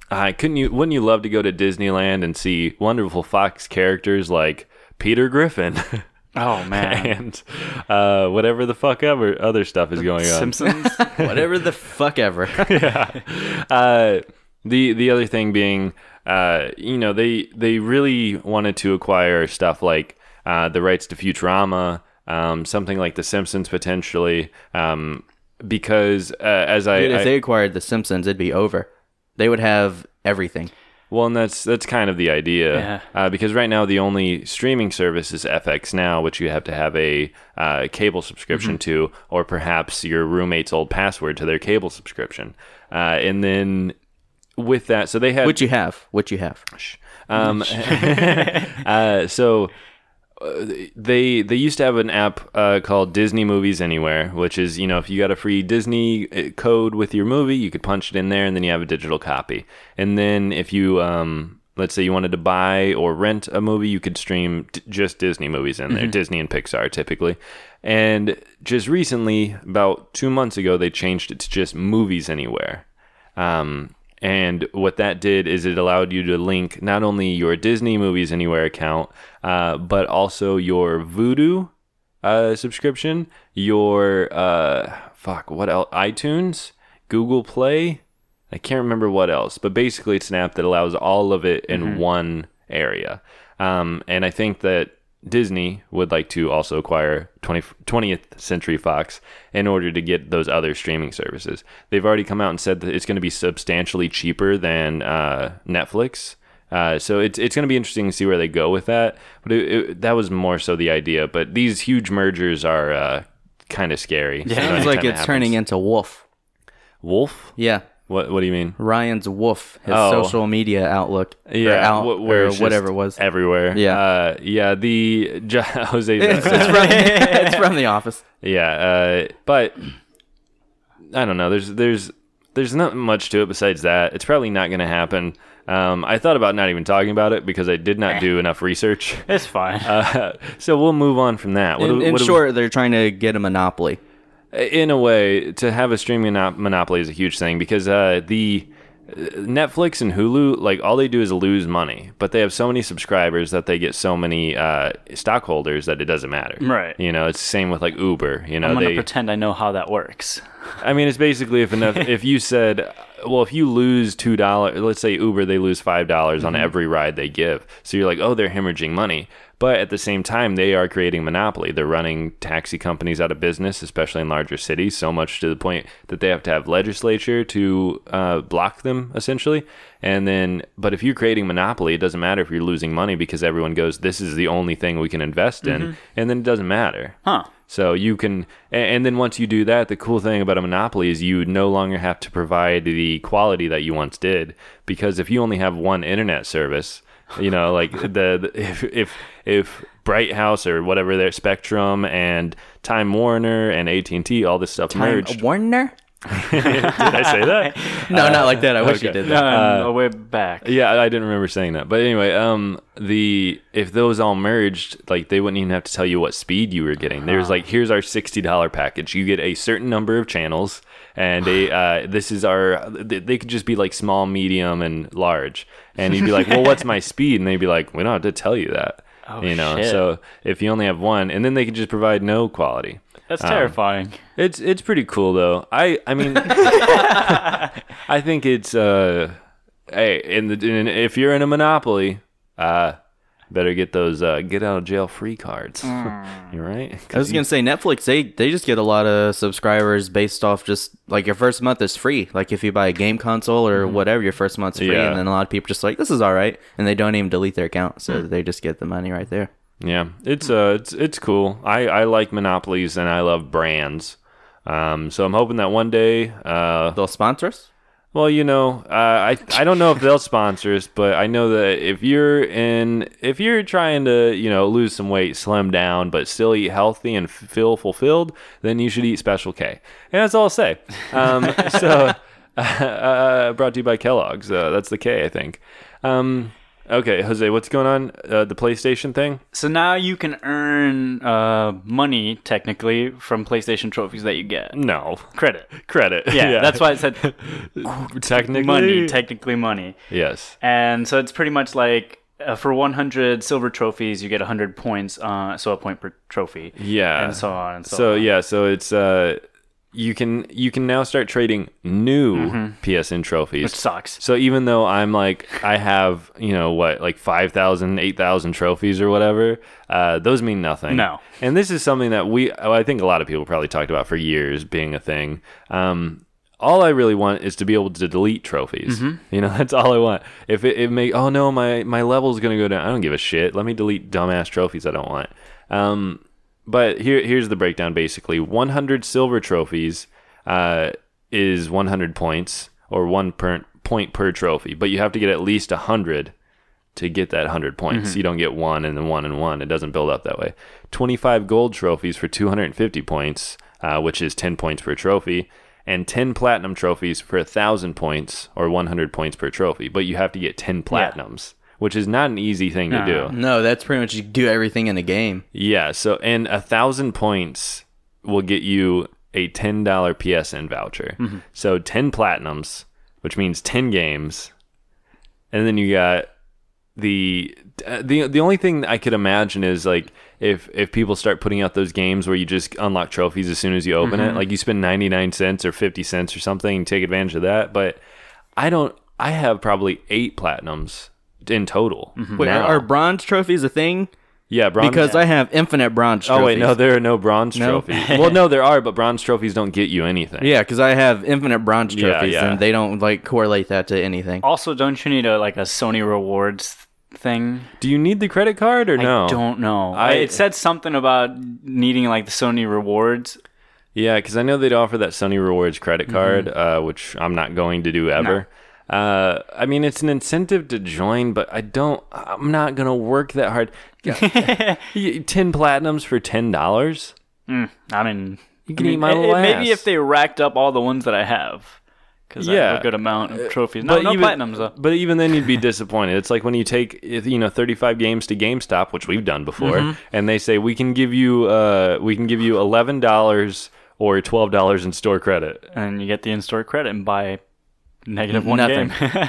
Uh, couldn't you? Wouldn't you love to go to Disneyland and see wonderful Fox characters like Peter Griffin Oh man, and uh, whatever the fuck ever other stuff is going on? Simpsons. Whatever the fuck ever. yeah. Uh, the the other thing being, uh, you know, they they really wanted to acquire stuff like uh, the rights to Futurama, um, something like The Simpsons potentially, um, because uh, as I, Dude, if I they acquired The Simpsons, it'd be over. They would have everything. well, and that's that's kind of the idea, Yeah. uh, because right now the only streaming service is F X Now, which you have to have a uh, cable subscription to, or perhaps your roommate's old password to their cable subscription, uh, and then. With that, so they had Which you have. Which you have. um, uh, so uh, they they used to have an app uh, called Disney Movies Anywhere, which is, you know, if you got a free Disney uh, code with your movie, you could punch it in there, and then you have a digital copy. And then if you um, let's say you wanted to buy or rent a movie, you could stream d- just Disney movies in there, Disney and Pixar typically. And just recently, about two months ago, they changed it to just Movies Anywhere. Um, And what that did is it allowed you to link not only your Disney Movies Anywhere account, uh, but also your Vudu uh, subscription, your, uh, fuck, what else? iTunes, Google Play. I can't remember what else, but basically it's an app that allows all of it in mm-hmm. one area. Um, and I think that Disney would like to also acquire twentieth Century Fox in order to get those other streaming services. They've already come out and said that it's going to be substantially cheaper than uh, Netflix. Uh, so it's it's going to be interesting to see where they go with that. But it, it, that was more so the idea. But these huge mergers are uh, kind of scary. Yeah, sounds like it's turning into Wolf. Wolf? Yeah. What What do you mean? Ryan's Wolf, his Oh. social media outlook. Yeah, or out, wh- where or it's whatever just it was. everywhere. Yeah. uh, yeah. The J- Jose. It's, it's, from, it's from The Office. Yeah, uh, but I don't know. There's there's there's not much to it besides that. It's probably not going to happen. Um, I thought about not even talking about it because I did not do enough research. It's fine. Uh, so we'll move on from that. What In, do- in what do- short, they're trying to get a monopoly. in a way, to have a streaming monop- monopoly is a huge thing because uh, the Netflix and Hulu, like all they do is lose money, but they have so many subscribers that they get so many uh, stockholders that it doesn't matter. Right. You know, it's the same with like Uber. You know, I'm gonna they. pretend I know how that works. I mean, it's basically if enough. If you said, well, if you lose two dollars, let's say Uber, they lose five dollars mm-hmm. on every ride they give. So you're like, oh, they're hemorrhaging money. But at the same time, they are creating monopoly. They're running taxi companies out of business, especially in larger cities, so much to the point that they have to have legislature to uh, block them, essentially. And then, but if you're creating monopoly, it doesn't matter if you're losing money because everyone goes, this is the only thing we can invest in. Mm-hmm. And then it doesn't matter. Huh. So you can, and then once you do that, the cool thing about a monopoly is you no longer have to provide the quality that you once did. Because if you only have one internet service, you know, like the, the if if if Bright House or whatever their Spectrum and Time Warner and A T and T, all this stuff Time merged. Warner? Did I say that? No, uh, not like that. I wish okay. you did No, that. no, way back. Yeah, I didn't remember saying that. But anyway, um, the if those all merged, like they wouldn't even have to tell you what speed you were getting. There's like, here's our sixty dollars package. You get a certain number of channels, and a uh, this is our. They could just be like small, medium, and large. And you'd be like, well, what's my speed? And they'd be like, we don't have to tell you that. Oh, you know, shit. so if you only have one, and then they could just provide no quality. That's Um, terrifying. It's it's pretty cool though. I I mean, I think it's uh, hey, in the in, if you're in a monopoly, uh, better get those uh, get out of jail free cards. You're right. I was gonna say Netflix. They they just get a lot of subscribers based off just like your first month is free. Like if you buy a game console or whatever, your first month's free, Yeah. and then a lot of people just like this is all right, and they don't even delete their account, so they just get the money right there. Yeah, it's uh, it's it's cool. I, I like monopolies and I love brands. Um, so I'm hoping that one day, uh, They'll sponsor us. well, you know, uh, I I don't know if they'll sponsor us, but I know that if you're in, if you're trying to, you know, lose some weight, slim down, but still eat healthy and f- feel fulfilled, then you should eat Special K. And that's all I'll say. Um, so, uh, brought to you by Kellogg's. Uh, that's the K, I think. Um, Okay, Jose, what's going on? Uh, the PlayStation thing? So now you can earn uh, money, technically, from PlayStation trophies that you get. No. Credit. Credit. Yeah, that's why it said technically money, technically money. Yes. And so it's pretty much like uh, for one hundred silver trophies, you get one hundred points, uh, so a point per trophy. Yeah. And so on and so, So on. yeah, so it's uh you can you can now start trading new Mm-hmm. P S N trophies. Which sucks. So even though I'm like I have, you know, what, like five thousand, eight thousand trophies or whatever, uh those mean nothing. No. And this is something that we I think a lot of people probably talked about for years being a thing. Um all I really want is to be able to delete trophies. Mm-hmm. You know, that's all I want. If it, it may, oh no, my, my level's going to go down. I don't give a shit. Let me delete dumbass trophies I don't want. Um, but here here's the breakdown basically. one hundred silver trophies uh, is one hundred points, or one per, point per trophy. But you have to get at least one hundred to get that one hundred points. Mm-hmm. You don't get one and then one and one. It doesn't build up that way. twenty-five gold trophies for two hundred fifty points, uh, which is ten points per trophy. And ten platinum trophies for one thousand points, or one hundred points per trophy. But you have to get ten platinums, which is not an easy thing to No. do. No, that's pretty much you do everything in the game. Yeah, so, and one thousand points will get you a ten dollars P S N voucher. Mm-hmm. So ten platinums, which means ten games. And then you got the... Uh, the the only thing I could imagine is like if if people start putting out those games where you just unlock trophies as soon as you open Mm-hmm. it, like you spend ninety-nine cents or fifty cents or something and take advantage of that. But I don't. I have probably eight platinums in total. Wait, now. are, are bronze trophies a thing? yeah, bronze. Because I have infinite bronze trophies. oh wait, no, there are no bronze No? trophies. Well, no, there are, but bronze trophies don't get you anything. Yeah, because I have infinite bronze Yeah, trophies, yeah. and they don't like correlate that to anything. Also, don't you need a like a Sony Rewards thing? Do you need the credit card or no? I don't know. I- it said something about needing like the Sony Rewards. Yeah, because I know they'd offer that Sony Rewards credit card, uh, which I'm not going to do ever. Uh, I mean, it's an incentive to join, but I don't. I'm not gonna work that hard. Yeah, y- ten platinums for ten dollars. Mm, I mean, You can I eat mean, my it- little it- maybe ass. if they racked up all the ones that I have, because I Yeah. have a good amount of trophies. No, no even, platinums though. But even then, you'd be disappointed. It's like when you take, you know, thirty-five games to GameStop, which we've done before, Mm-hmm. and they say we can give you, uh, we can give you eleven dollars or twelve dollars in store credit. And you get the in-store credit and buy negative one Nothing. game.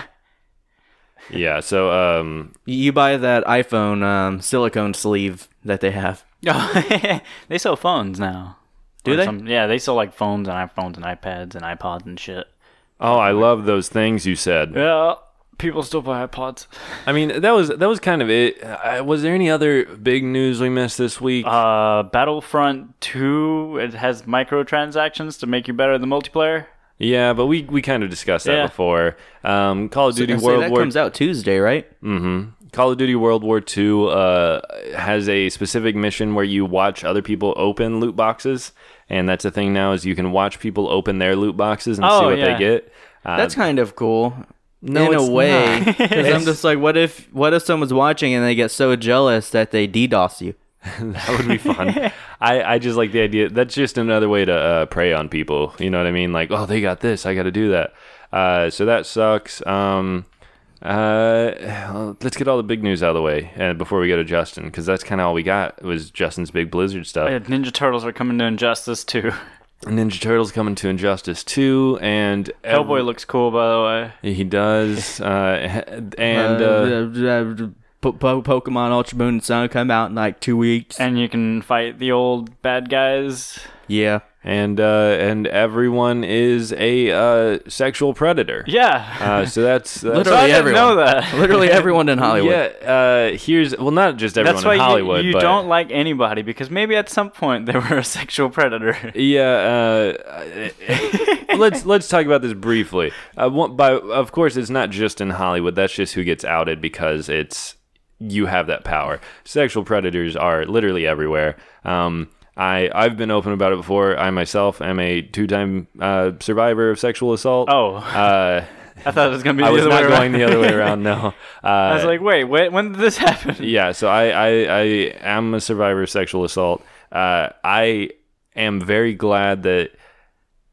Yeah. So, um, You buy that iPhone um, silicone sleeve that they have. They sell phones now. Do Or they? some- yeah, they sell like phones and iPhones and iPads and iPods and shit. oh, I love those things you said. Yeah, people still buy iPods. I mean, that was that was kind of it. Uh, was there any other big news we missed this week? Uh, Battlefront two, it has microtransactions to make you better at the multiplayer. yeah, but we, we kind of discussed that Yeah. before. Um, Call of Duty So World that War comes out Tuesday, right? Mm-hmm. Call of Duty World War Two uh, has a specific mission where you watch other people open loot boxes, and that's a thing now. Is you can watch people open their loot boxes and see Oh, what yeah. they get. Uh, That's kind of cool. no, in a it's way, not. because I'm just like, what if what if someone's watching and they get so jealous that they DDoS you? That would be fun. I, I just like the idea. That's just another way to uh, prey on people. You know what I mean? Like, oh, they got this. I got to do that. Uh, so that sucks. Um, uh, let's get all the big news out of the way uh, before we go to Justin, because that's kind of all we got was Justin's big Blizzard stuff. Uh, Ninja Turtles are coming to Injustice too. Ninja Turtles coming to Injustice two, and Hellboy looks cool, by the way. he does. Uh, and uh, uh, po- po- Pokemon Ultra Moon and Sun come out in like two weeks. And you can fight the old bad guys. Yeah, and uh, and everyone is a uh, sexual predator. Yeah. Uh, so that's, that's So I literally didn't everyone. know that. Literally everyone in Hollywood. Yeah, uh, here's well, not just everyone That's why in Hollywood, you, you but don't like anybody, because maybe at some point they were a sexual predator. yeah. Uh, let's let's talk about this briefly. Uh, one, by of course, it's not just in Hollywood. That's just who gets outed because it's you have that power. Sexual predators are literally everywhere. Um, I I've been open about it before. I myself am a two-time uh, survivor of sexual assault. Oh, Uh, I thought it was going to be I the was other not way going around. the other way around. No. Uh, I was like, wait, wait, when did this happen? Yeah, so I, I, I am a survivor of sexual assault. Uh, I am very glad that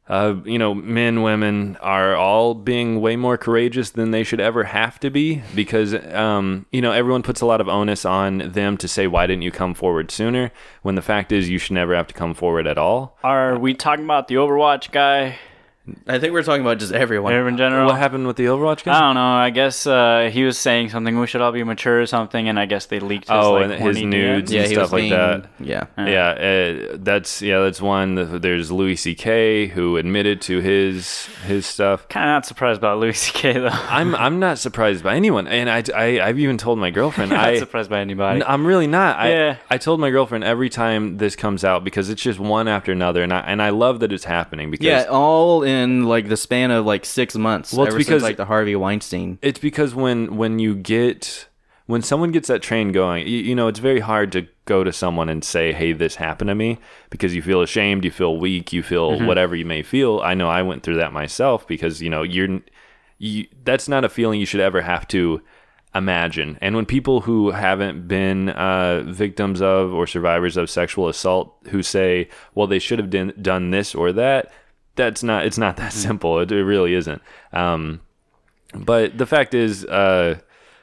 uh, you know, men, women are all being way more courageous than they should ever have to be because, um, you know, everyone puts a lot of onus on them to say, why didn't you come forward sooner? When the fact is you should never have to come forward at all. Are we talking about the Overwatch guy? I think we're talking about just everyone. In general? What happened with the Overwatch guy? I don't know. I guess uh, he was saying something. We should all be mature or something, and I guess they leaked his, Oh, like, and his horny nudes D Ms. Yeah, and he stuff was like being, that. Yeah. Yeah, uh, that's yeah, that's one. There's Louis C K who admitted to his his stuff. Kind of not surprised about Louis C K though. I'm I'm not surprised by anyone, and I, I I've even told my girlfriend. not I surprised by anybody. N- I'm really not. I, Yeah. I told my girlfriend every time this comes out because it's just one after another, and I and I love that it's happening because Yeah, all in like the span of like six months. Well, it's ever because- since like the Harvey Weinstein. it's because when when you get when someone gets that train going, you, you know, it's very hard to go to someone and say, "Hey, this happened to me," because you feel ashamed, you feel weak, you feel whatever you may feel. I know I went through that myself because you know you're you, that's not a feeling you should ever have to imagine. And when people who haven't been uh, victims of or survivors of sexual assault who say, well, they should have done, done this or that, that's not, it's not that simple. It, it really isn't. Um, but the fact is, uh,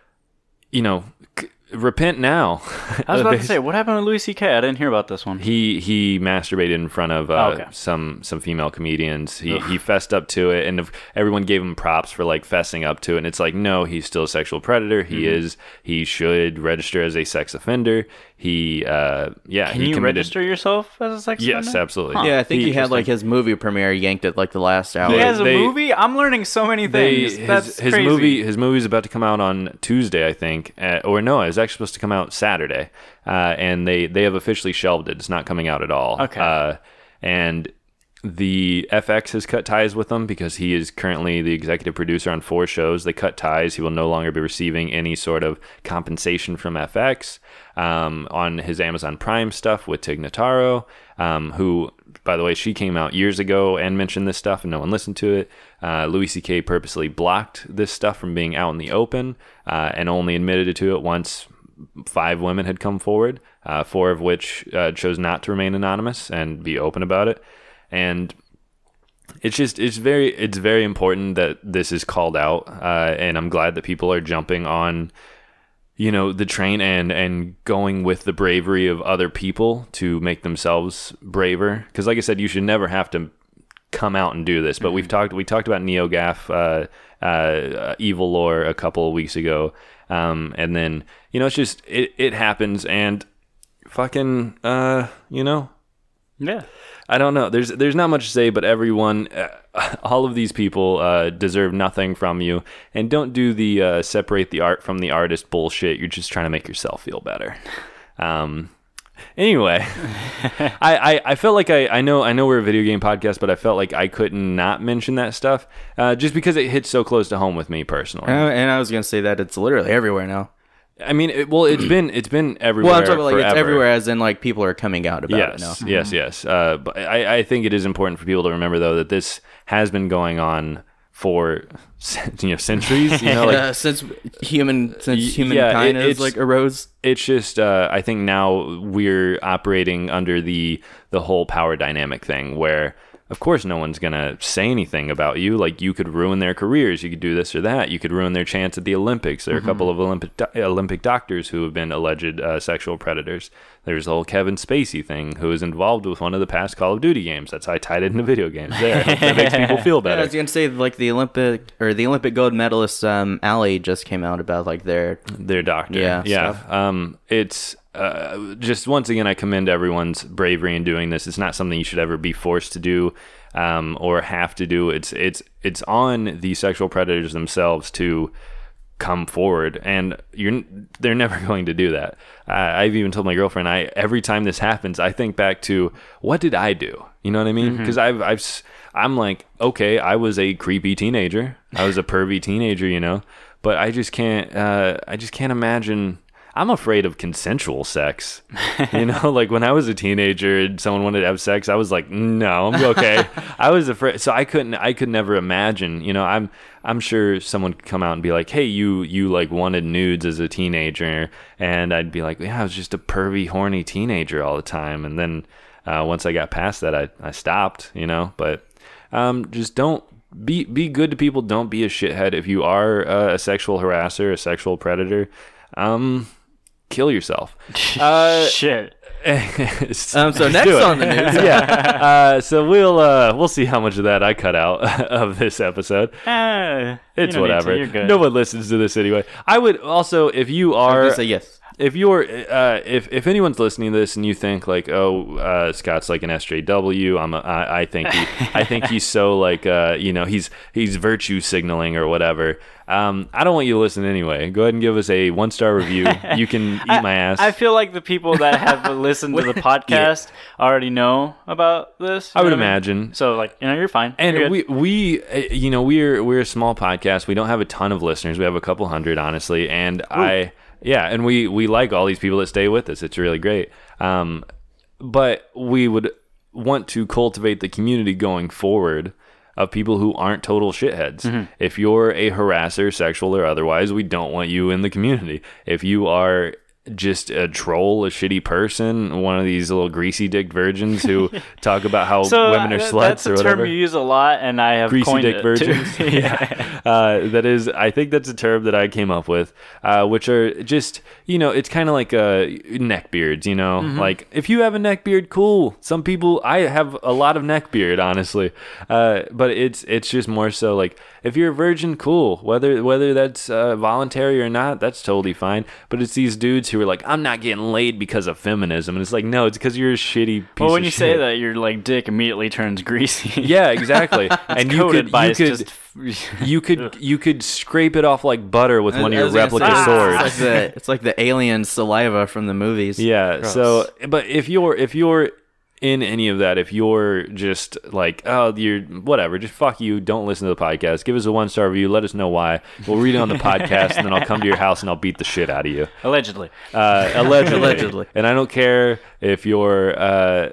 you know, c- repent now. I was about to say, what happened to Louis C K? I didn't hear about this one. He he masturbated in front of uh, Oh, okay. some some female comedians. He he fessed up to it, and if- everyone gave him props for like fessing up to it. And it's like, no, he's still a sexual predator. He Mm-hmm. is. He should register as a sex offender. He uh yeah. Can he you committed, register yourself as a sex Yes, offender? absolutely. Huh. Yeah, I think He- he had like his movie premiere yanked at like the last hour. He They- has a they- movie? I'm learning so many They, things. his That's his crazy. movie his movie's about to come out on Tuesday, I think, uh, or no, it was actually supposed to come out Saturday, uh, and they they have officially shelved it. It's not coming out at all. Okay. uh, and the F X has cut ties with him because he is currently the executive producer on four shows. They cut ties. He will no longer be receiving any sort of compensation from F X. Um, on his Amazon Prime stuff with Tig Notaro, um, who, by the way, she came out years ago and mentioned this stuff and no one listened to it. Uh, Louis C K purposely blocked this stuff from being out in the open uh, and only admitted to it once five women had come forward, uh, four of which uh, chose not to remain anonymous and be open about it. And it's just it's very it's very important that this is called out, uh, and I'm glad that people are jumping on, you know, the train and and going with the bravery of other people to make themselves braver. Because like I said, you should never have to come out and do this. But we've talked we talked about NeoGAF, uh, uh, Evil Lore a couple of weeks ago, um, and then you know it's just it it happens and fucking uh, you know. Yeah. I don't know. There's there's not much to say, but everyone, uh, all of these people uh, deserve nothing from you. And don't do the uh, separate the art from the artist bullshit. You're just trying to make yourself feel better. Um, anyway, I, I, I felt like I, I know I know we're a video game podcast, but I felt like I couldn't not mention that stuff uh, just because it hits so close to home with me personally. Uh, and I was gonna say that it's literally everywhere now. I mean, it, well, it's been it's been everywhere. Well, I'm talking like it's forever. everywhere, as in like people are coming out about yes, it now. Yes, yes, Uh, but I, I think it is important for people to remember, though, that this has been going on for you know centuries. You know, like uh, since human since Y- humankind yeah, it- has it's- like arose. it's just uh, I think now we're operating under the the whole power dynamic thing, where of course no one's gonna say anything about you. Like you could ruin their careers, you could do this or that, you could ruin their chance at the Olympics. There are a couple of Olympic do- Olympic doctors who have been alleged uh, sexual predators. There's the whole Kevin Spacey thing, who is involved with one of the past Call of Duty games. That's how I tied it into video games. There, that makes people feel Yeah, I better. was gonna say like the Olympic or the Olympic gold medalist um, Ally just came out about like their Their doctor. Yeah, Yeah. stuff. Um, it's uh, just once again, I commend everyone's bravery in doing this. It's not something you should ever be forced to do um, or have to do. It's it's it's on the sexual predators themselves to come forward, and you're they're never going to do that. Uh, I've even told my girlfriend, I every time this happens, I think back to what did I do? You know what I mean? Because I've I've s- I'm like, okay, I was a creepy teenager, I was a pervy teenager, you know, but I just can't uh, I just can't imagine. I'm afraid of consensual sex. You know, like when I was a teenager and someone wanted to have sex, I was like, no, I'm okay. I was afraid. So I couldn't, I could never imagine, you know, I'm, I'm sure someone could come out and be like, hey, you, you like wanted nudes as a teenager. And I'd be like, yeah, I was just a pervy, horny teenager all the time. And then uh, once I got past that, I, I stopped, you know, but Um, just don't be be good to people. Don't be a shithead. If you are uh, a sexual harasser, a sexual predator, um, kill yourself. Uh, Shit. Um, so Let's next do it. on the news, yeah. Uh, so we'll uh, we'll see how much of that I cut out of this episode. Uh, It's you don't need whatever. to, You're good. No one listens to this anyway. I would also, if you I was are, gonna say yes. if you're, uh, if if anyone's listening to this and you think like, oh, uh, Scott's like an S J W, I'm, a, I, I think, he, I think he's so like, uh, you know, he's he's virtue signaling or whatever. Um, I don't want you to listen anyway. Go ahead and give us a one star review. You can eat I, my ass. I feel like the people that have listened to the podcast already know about this. I you would know what imagine. So, like, you know, you're fine. And You're we, good. we, uh, you know, we're we're a small podcast. We don't have a ton of listeners. We have a couple hundred, honestly. And I, yeah, and we we like all these people that stay with us. It's really great. Um, but we would want to cultivate the community going forward of people who aren't total shitheads. Mm-hmm. If you're a harasser, sexual or otherwise, we don't want you in the community. If you are just a troll, a shitty person, one of these little greasy dick virgins who talk about how So, women are uh, sluts that's or a whatever. term you use a lot, and I have Greasy coined dick it virgins. too. yeah. uh, that is, I think that's a term that I came up with, uh, which are just, you know, it's kind of like uh, neck beards, you know, Mm-hmm. like if you have a neck beard, cool. Some people, I have a lot of neck beard, honestly, uh, but it's it's just more so like if you're a virgin, cool. Whether whether that's uh, voluntary or not, that's totally fine. But it's these dudes who are like, I'm not getting laid because of feminism, and it's like, no, it's because you're a shitty piece Well, when of you shit. say that, your like dick immediately turns greasy. Yeah, exactly. and you Coated could by you it's could just you could you could scrape it off like butter with one of I your was gonna replica say, swords. It's like, the, it's like the alien saliva from the movies. Yeah. Gross. So, but if you're if you're in any of that, if you're just like, oh, you're whatever, just fuck you, don't listen to the podcast. Give us a one star review. Let us know why. We'll read it on the podcast, and then I'll come to your house and I'll beat the shit out of you. Allegedly. Uh, allegedly. Allegedly. And I don't care if you're. Uh,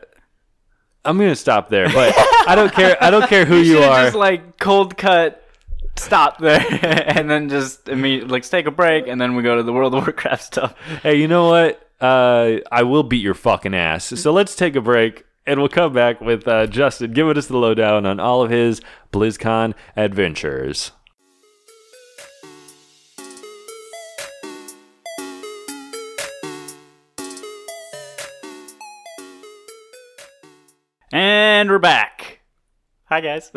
I'm gonna stop there, but I don't care. I don't care who you should've are. Just like cold cut. Stop there, and then just immediately like take a break, and then we go to the World of Warcraft stuff. Hey, you know what? Uh, I will beat your fucking ass. So let's take a break, and we'll come back with uh, Justin giving us the lowdown on all of his BlizzCon adventures. And we're back. Hi, guys.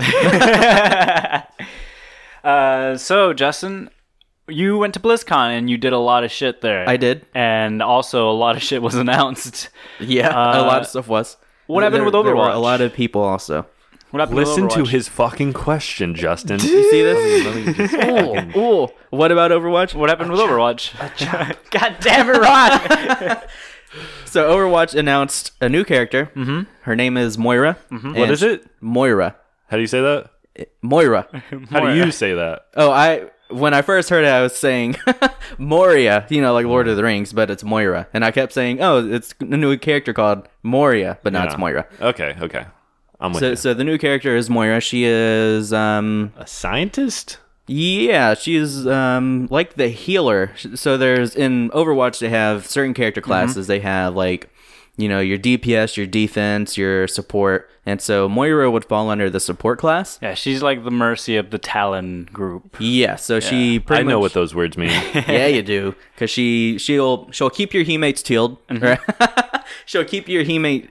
uh, so, Justin, you went to BlizzCon and you did a lot of shit there. I did. And also, a lot of shit was announced. Yeah, Uh, a lot of stuff was. what happened There- with There were Overwatch? a lot of people also. What happened Listen with to Overwatch? his fucking question, Justin. You see this? Let me just fucking- Ooh. What about Overwatch? What happened with Overwatch? God damn it, Ron! So Overwatch announced a new character. Mm-hmm. Her name is Moira. Mm-hmm. What is it? Moira. How do you say that? Moira. How do you say that? Oh, I when I first heard it, I was saying Moria, you know, like Lord of the Rings, but it's Moira, and I kept saying, "Oh, it's a new character called Moria," but now Yeah. it's Moira. Okay, okay. I'm with So, you. so the new character is Moira. She is, um, A scientist? yeah, she's um like the healer. So there's in Overwatch they have certain character classes. They have like, you know, your D P S, your defense, your support, and so Moira would fall under the support class. Yeah, she's like the Mercy of the Talon group. Yeah, so she pretty I know much, what those words mean. yeah, you do, because she she'll she'll keep your teammates healed. Right? she'll keep your teammate.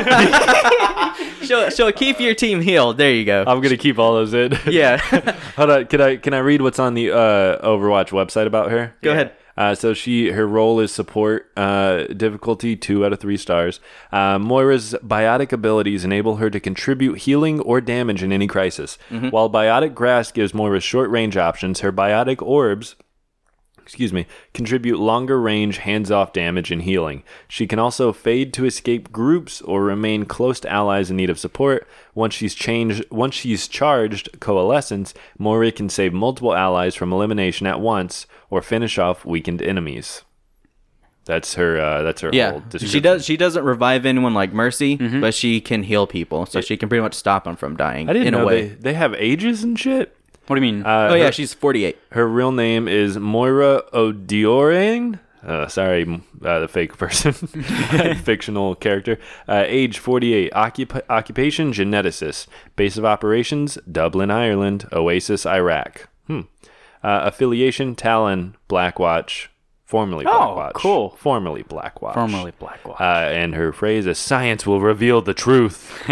she'll she'll keep your team healed. There you go. I'm gonna keep all those in. yeah, Hold on. Can I can I read what's on the uh, Overwatch website about her? go ahead. Uh, so she her role is support, uh, difficulty two out of three stars. Uh, Moira's biotic abilities enable her to contribute healing or damage in any crisis. While biotic grass gives Moira short range options, her biotic orbs, excuse me, contribute longer range hands-off damage and healing. She can also fade to escape groups or remain close to allies in need of support. Once she's changed, once she's charged Coalescence, Moira can save multiple allies from elimination at once or finish off weakened enemies. That's her. Uh, that's her. Yeah, whole she description. does. She doesn't revive anyone like Mercy, but she can heal people, so she can pretty much stop them from dying. I didn't in know a way. they they have ages and shit. What do you mean? Uh, Oh yeah, her- she's forty-eight. Her real name is Moira O'Diorane. Uh, sorry, m- uh, the fake person, fictional character. Uh, age forty-eight. Occup- occupation, geneticist. Base of operations, Dublin, Ireland. Oasis, Iraq. Hmm. Uh, affiliation, Talon, Blackwatch. Formerly Oh, Blackwatch. cool. Formerly Blackwatch. Formerly Blackwatch. Uh, and her phrase is, science will reveal the truth. uh,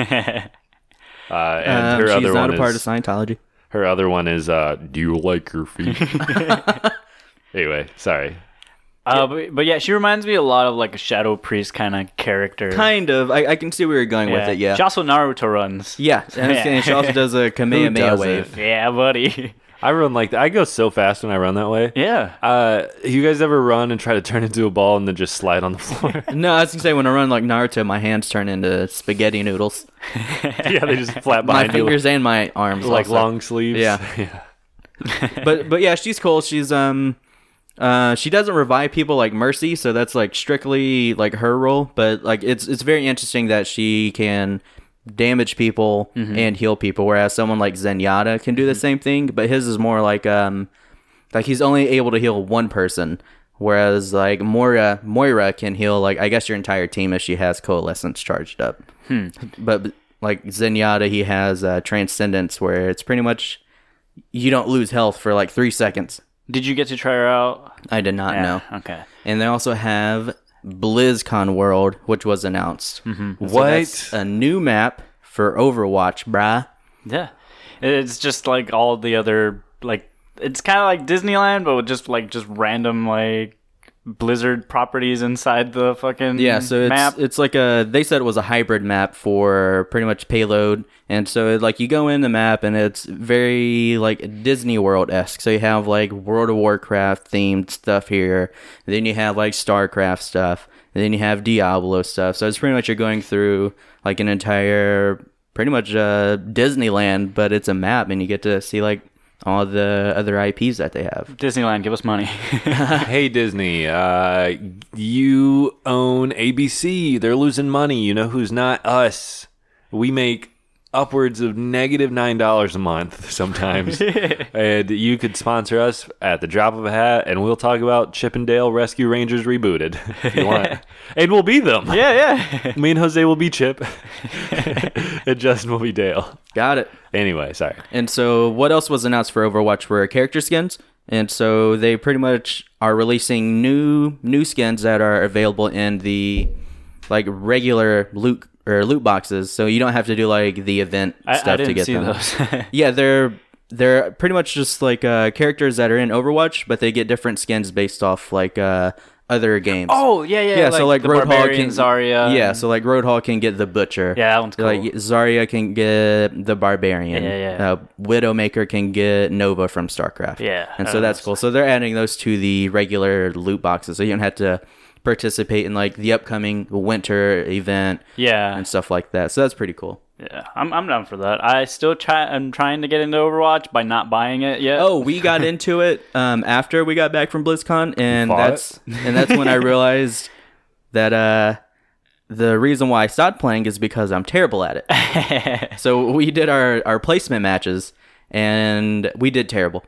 and Um, her she's other not one a part is, of Scientology. her other one is, uh, do you like your feet? Anyway, sorry. Uh, but, but yeah, she reminds me a lot of like a Shadow Priest kind of character. Kind of. I, I can see where you're going with it. Yeah. She also Naruto runs. Yeah. And Yeah. and she also does a Kamehameha doesn't? wave. Yeah, buddy. I run like that. I go so fast when I run that way. Yeah. Uh, you guys ever run and try to turn into a ball and then just slide on the floor? No, I was gonna say when I run like Naruto, my hands turn into spaghetti noodles. Yeah, they just flap My behind you fingers and my arms. like also. long sleeves. Yeah. yeah. but but yeah, she's cool. She's um uh she doesn't revive people like Mercy, so that's like strictly like her role. But like it's it's very interesting that she can damage people and heal people, whereas someone like Zenyatta can do the same thing, but his is more like um like he's only able to heal one person, whereas like Moira Moira can heal like I guess your entire team if she has Coalescence charged up. Hmm. But like Zenyatta, he has uh, Transcendence, where it's pretty much you don't lose health for like three seconds. Did you get to try her out? I did not Yeah, know. Okay. And they also have BlizzCon World, which was announced. Mm-hmm. What? A new map for Overwatch, brah. Yeah. It's just like all the other like it's kind of like Disneyland, but with just like just random like Blizzard properties inside the fucking Yeah, so it's map. it's like a they said it was a hybrid map for pretty much payload, and so it, like you go in the map and it's very like Disney World esque. So you have like World of Warcraft themed stuff here, and then you have like StarCraft stuff, and then you have Diablo stuff. So it's pretty much you're going through like an entire pretty much uh, Disneyland, but it's a map, and you get to see like all the other I Ps that they have. Disneyland, give us money. Hey, Disney, uh, you own A B C. They're losing money. You know who's not? Us. We make upwards of negative nine dollars a month sometimes. And you could sponsor us at the drop of a hat, and we'll talk about Chippendale Rescue Rangers Rebooted if you want. And we'll be them. yeah, yeah. Me and Jose will be Chip. And Justin will be Dale. Got it. Anyway, sorry. And so what else was announced for Overwatch were character skins. And so they pretty much are releasing new new skins that are available in the like regular loot or loot boxes. So you don't have to do like the event I, stuff I didn't to get see them. those. Yeah, they're they're pretty much just like uh, characters that are in Overwatch, but they get different skins based off like uh, other games. Oh, yeah, yeah. yeah. like so like the Roadhog Barbarian can Zarya. Yeah, so like Roadhog can get the Butcher. Yeah, that one's cool. Like Zarya can get the Barbarian. Yeah, yeah. Uh, Widowmaker can get Nova from StarCraft. Yeah, and uh, so that's cool. So they're adding those to the regular loot boxes, so you don't have to participate in like the upcoming winter event yeah. and stuff like that. So that's pretty cool. Yeah, I'm I'm down for that. I still try. I'm trying to get into Overwatch by not buying it yet. Oh, we got into it um, after we got back from BlizzCon, and Fought that's and that's when I realized that uh, the reason why I stopped playing is because I'm terrible at it. So we did our, our placement matches, and we did terrible.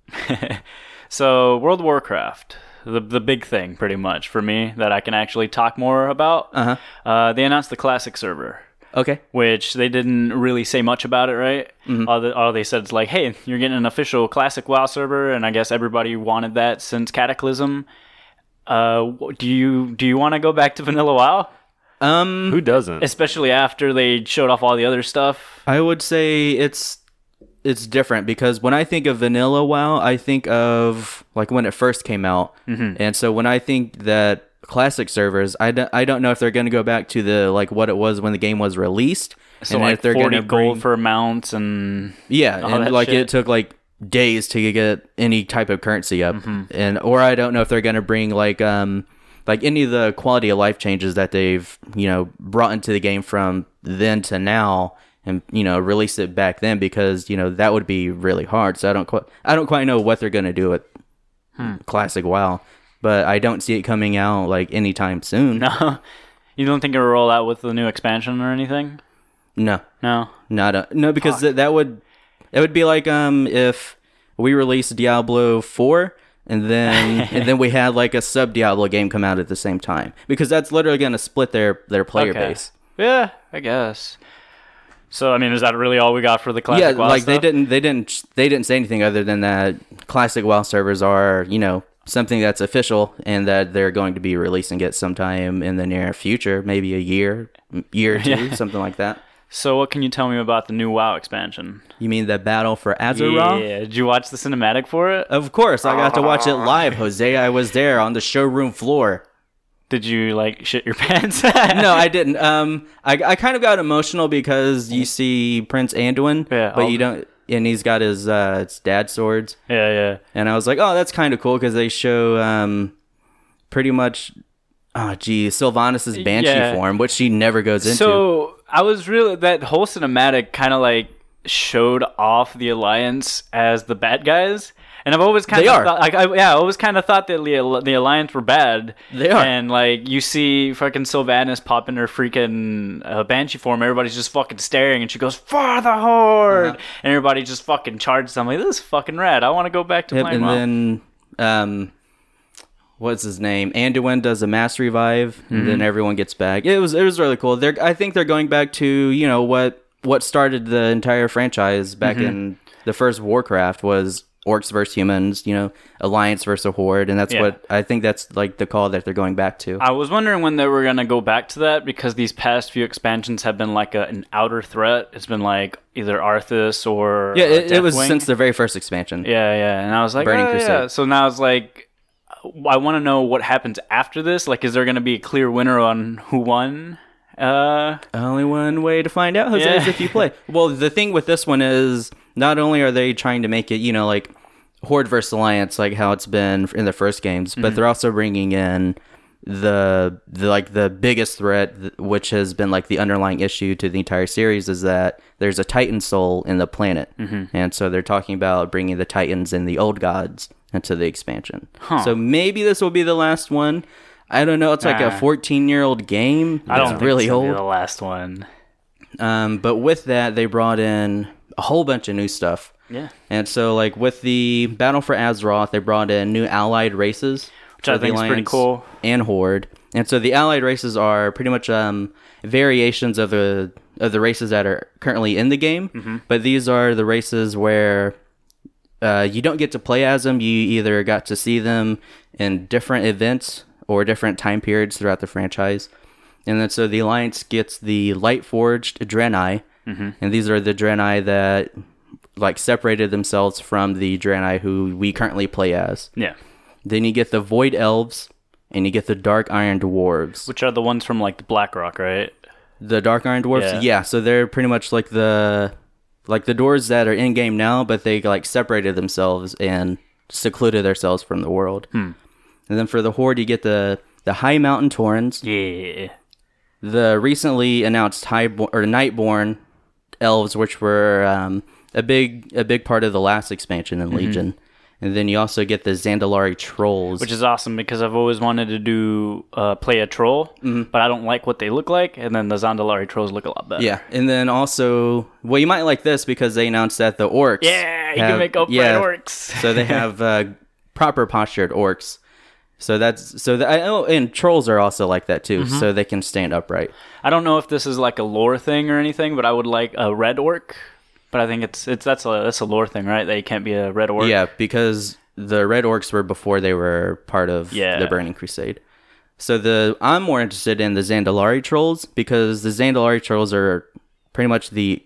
So World of Warcraft, the the big thing, pretty much for me that I can actually talk more about. Uh-huh. Uh, they announced the classic server, Okay. which they didn't really say much about it, right? Mm-hmm. All, the, all they said is like, hey, you're getting an official classic WoW server, and I guess everybody wanted that since Cataclysm. Uh, do you do you want to go back to vanilla WoW, Um, Who doesn't? especially after they showed off all the other stuff? I would say it's it's different because when I think of vanilla WoW, I think of like when it first came out, Mm-hmm. and so when I think that classic servers, I don't, I don't know if they're going to go back to the like what it was when the game was released. So and like if they're forty gonna gold bring- for mounts and Yeah, all and that like shit. it took like days to get any type of currency up, Mm-hmm. and or I don't know if they're gonna bring like um like any of the quality of life changes that they've you know brought into the game from then to now, and you know release it back then because you know that would be really hard. So I don't quite I don't quite know what they're gonna do with Hmm. classic WoW, but I don't see it coming out like anytime soon. no, you don't think it'll roll out with the new expansion or anything? no. No. Not a, no, because th- that would it would be like um if we released Diablo four And then and then we had like a sub Diablo game come out at the same time because that's literally going to split their their player Okay. base. Yeah, I guess. So I mean, is that really all we got for the classic Yeah, WoW like they stuff? didn't they didn't they didn't say anything other than that classic WoW servers are, you know, something that's official and that they're going to be releasing it sometime in the near future, maybe a year, year or two, Yeah. something like that. So what can you tell me about the new WoW expansion? You mean the Battle for Azeroth? Yeah, did you watch the cinematic for it? Of course, I got to watch it live, Jose. I was there on the showroom floor. Did you like shit your pants? No, I didn't. Um, I, I kind of got emotional because you see Prince Anduin, Yeah, but I'll- you don't, and he's got his uh, his dad swords, Yeah, yeah. and I was like, oh, that's kind of cool because they show um, pretty much, oh, gee, Sylvanas' Banshee Yeah. form, which she never goes into. So I was really that whole cinematic kind of like showed off the Alliance as the bad guys, and I've always kind They of are. thought, like, I, yeah, I always kind of thought that the, the Alliance were bad. They are. and like you see fucking Sylvanas pop in her freaking uh, Banshee form, everybody's just fucking staring, and she goes for the Horde, Uh-huh. and everybody just fucking charges. I'm like, this is fucking rad. I want to go back to Yep, playing and WoW. then um, what's his name? Anduin does a mass revive, and Mm-hmm. then everyone gets back. It was it was really cool. They're I think they're going back to you know what what started the entire franchise back Mm-hmm. in the first Warcraft was orcs versus humans. You know, Alliance versus Horde, and that's Yeah. what I think that's like the call that they're going back to. I was wondering when they were going to go back to that because these past few expansions have been like a, an outer threat. It's been like either Arthas or yeah, uh, it, it was Deathwing. since the very first expansion. Yeah, yeah. And I was like, Burning oh, Crusade. yeah. So now it's like, I want to know what happens after this. Like, is there going to be a clear winner on who won? Uh, Only one way to find out, Jose, Yeah. is if you play. Well, the thing with this one is not only are they trying to make it, you know, like Horde versus Alliance, like how it's been in the first games, but they're also bringing in the, the like the biggest threat, th- which has been like the underlying issue to the entire series, is that there's a Titan soul in the planet, and so they're talking about bringing the Titans and the old gods into the expansion. Huh. So maybe this will be the last one. I don't know. It's like a Nah. fourteen year old game. I don't it's think really it's gonna old. be the last one. Um, but with that, they brought in a whole bunch of new stuff. Yeah. And so, like, with the Battle for Azeroth, they brought in new allied races. Which I for the think is pretty Alliance cool. And Horde. And so the allied races are pretty much um, variations of the of the races that are currently in the game. Mm-hmm. But these are the races where uh, you don't get to play as them. You either got to see them in different events or different time periods throughout the franchise. And then so the Alliance gets the Light Forged Draenei, Mm-hmm. and these are the Draenei that like separated themselves from the Draenei who we currently play as. Yeah. Then you get the Void Elves, and you get the Dark Iron Dwarves. Which are the ones from like the Blackrock, right? The Dark Iron Dwarves, Yeah. yeah. So they're pretty much like the like the dwarves that are in game now, but they like separated themselves and secluded themselves from the world. Hmm. And then for the Horde, you get the the High Mountain Taurens, Yeah. the recently announced High or Nightborn elves, which were um, a big a big part of the last expansion in Legion. And then you also get the Zandalari Trolls. Which is awesome because I've always wanted to do uh, play a troll, but I don't like what they look like, and then the Zandalari trolls look a lot better. yeah, and then also, well, you might like this because they announced that the orcs. Yeah, you have- can make up yeah, red orcs. so they have uh, proper postured orcs. So that's so. The, I oh, and trolls are also like that too. Mm-hmm. So they can stand upright. I don't know if this is like a lore thing or anything, but I would like a red orc. But I think it's it's that's a that's a lore thing, right? That you can't be a red orc. Yeah, because the red orcs were before they were part of Yeah. the Burning Crusade. So the I'm more interested in the Zandalari trolls because the Zandalari trolls are pretty much the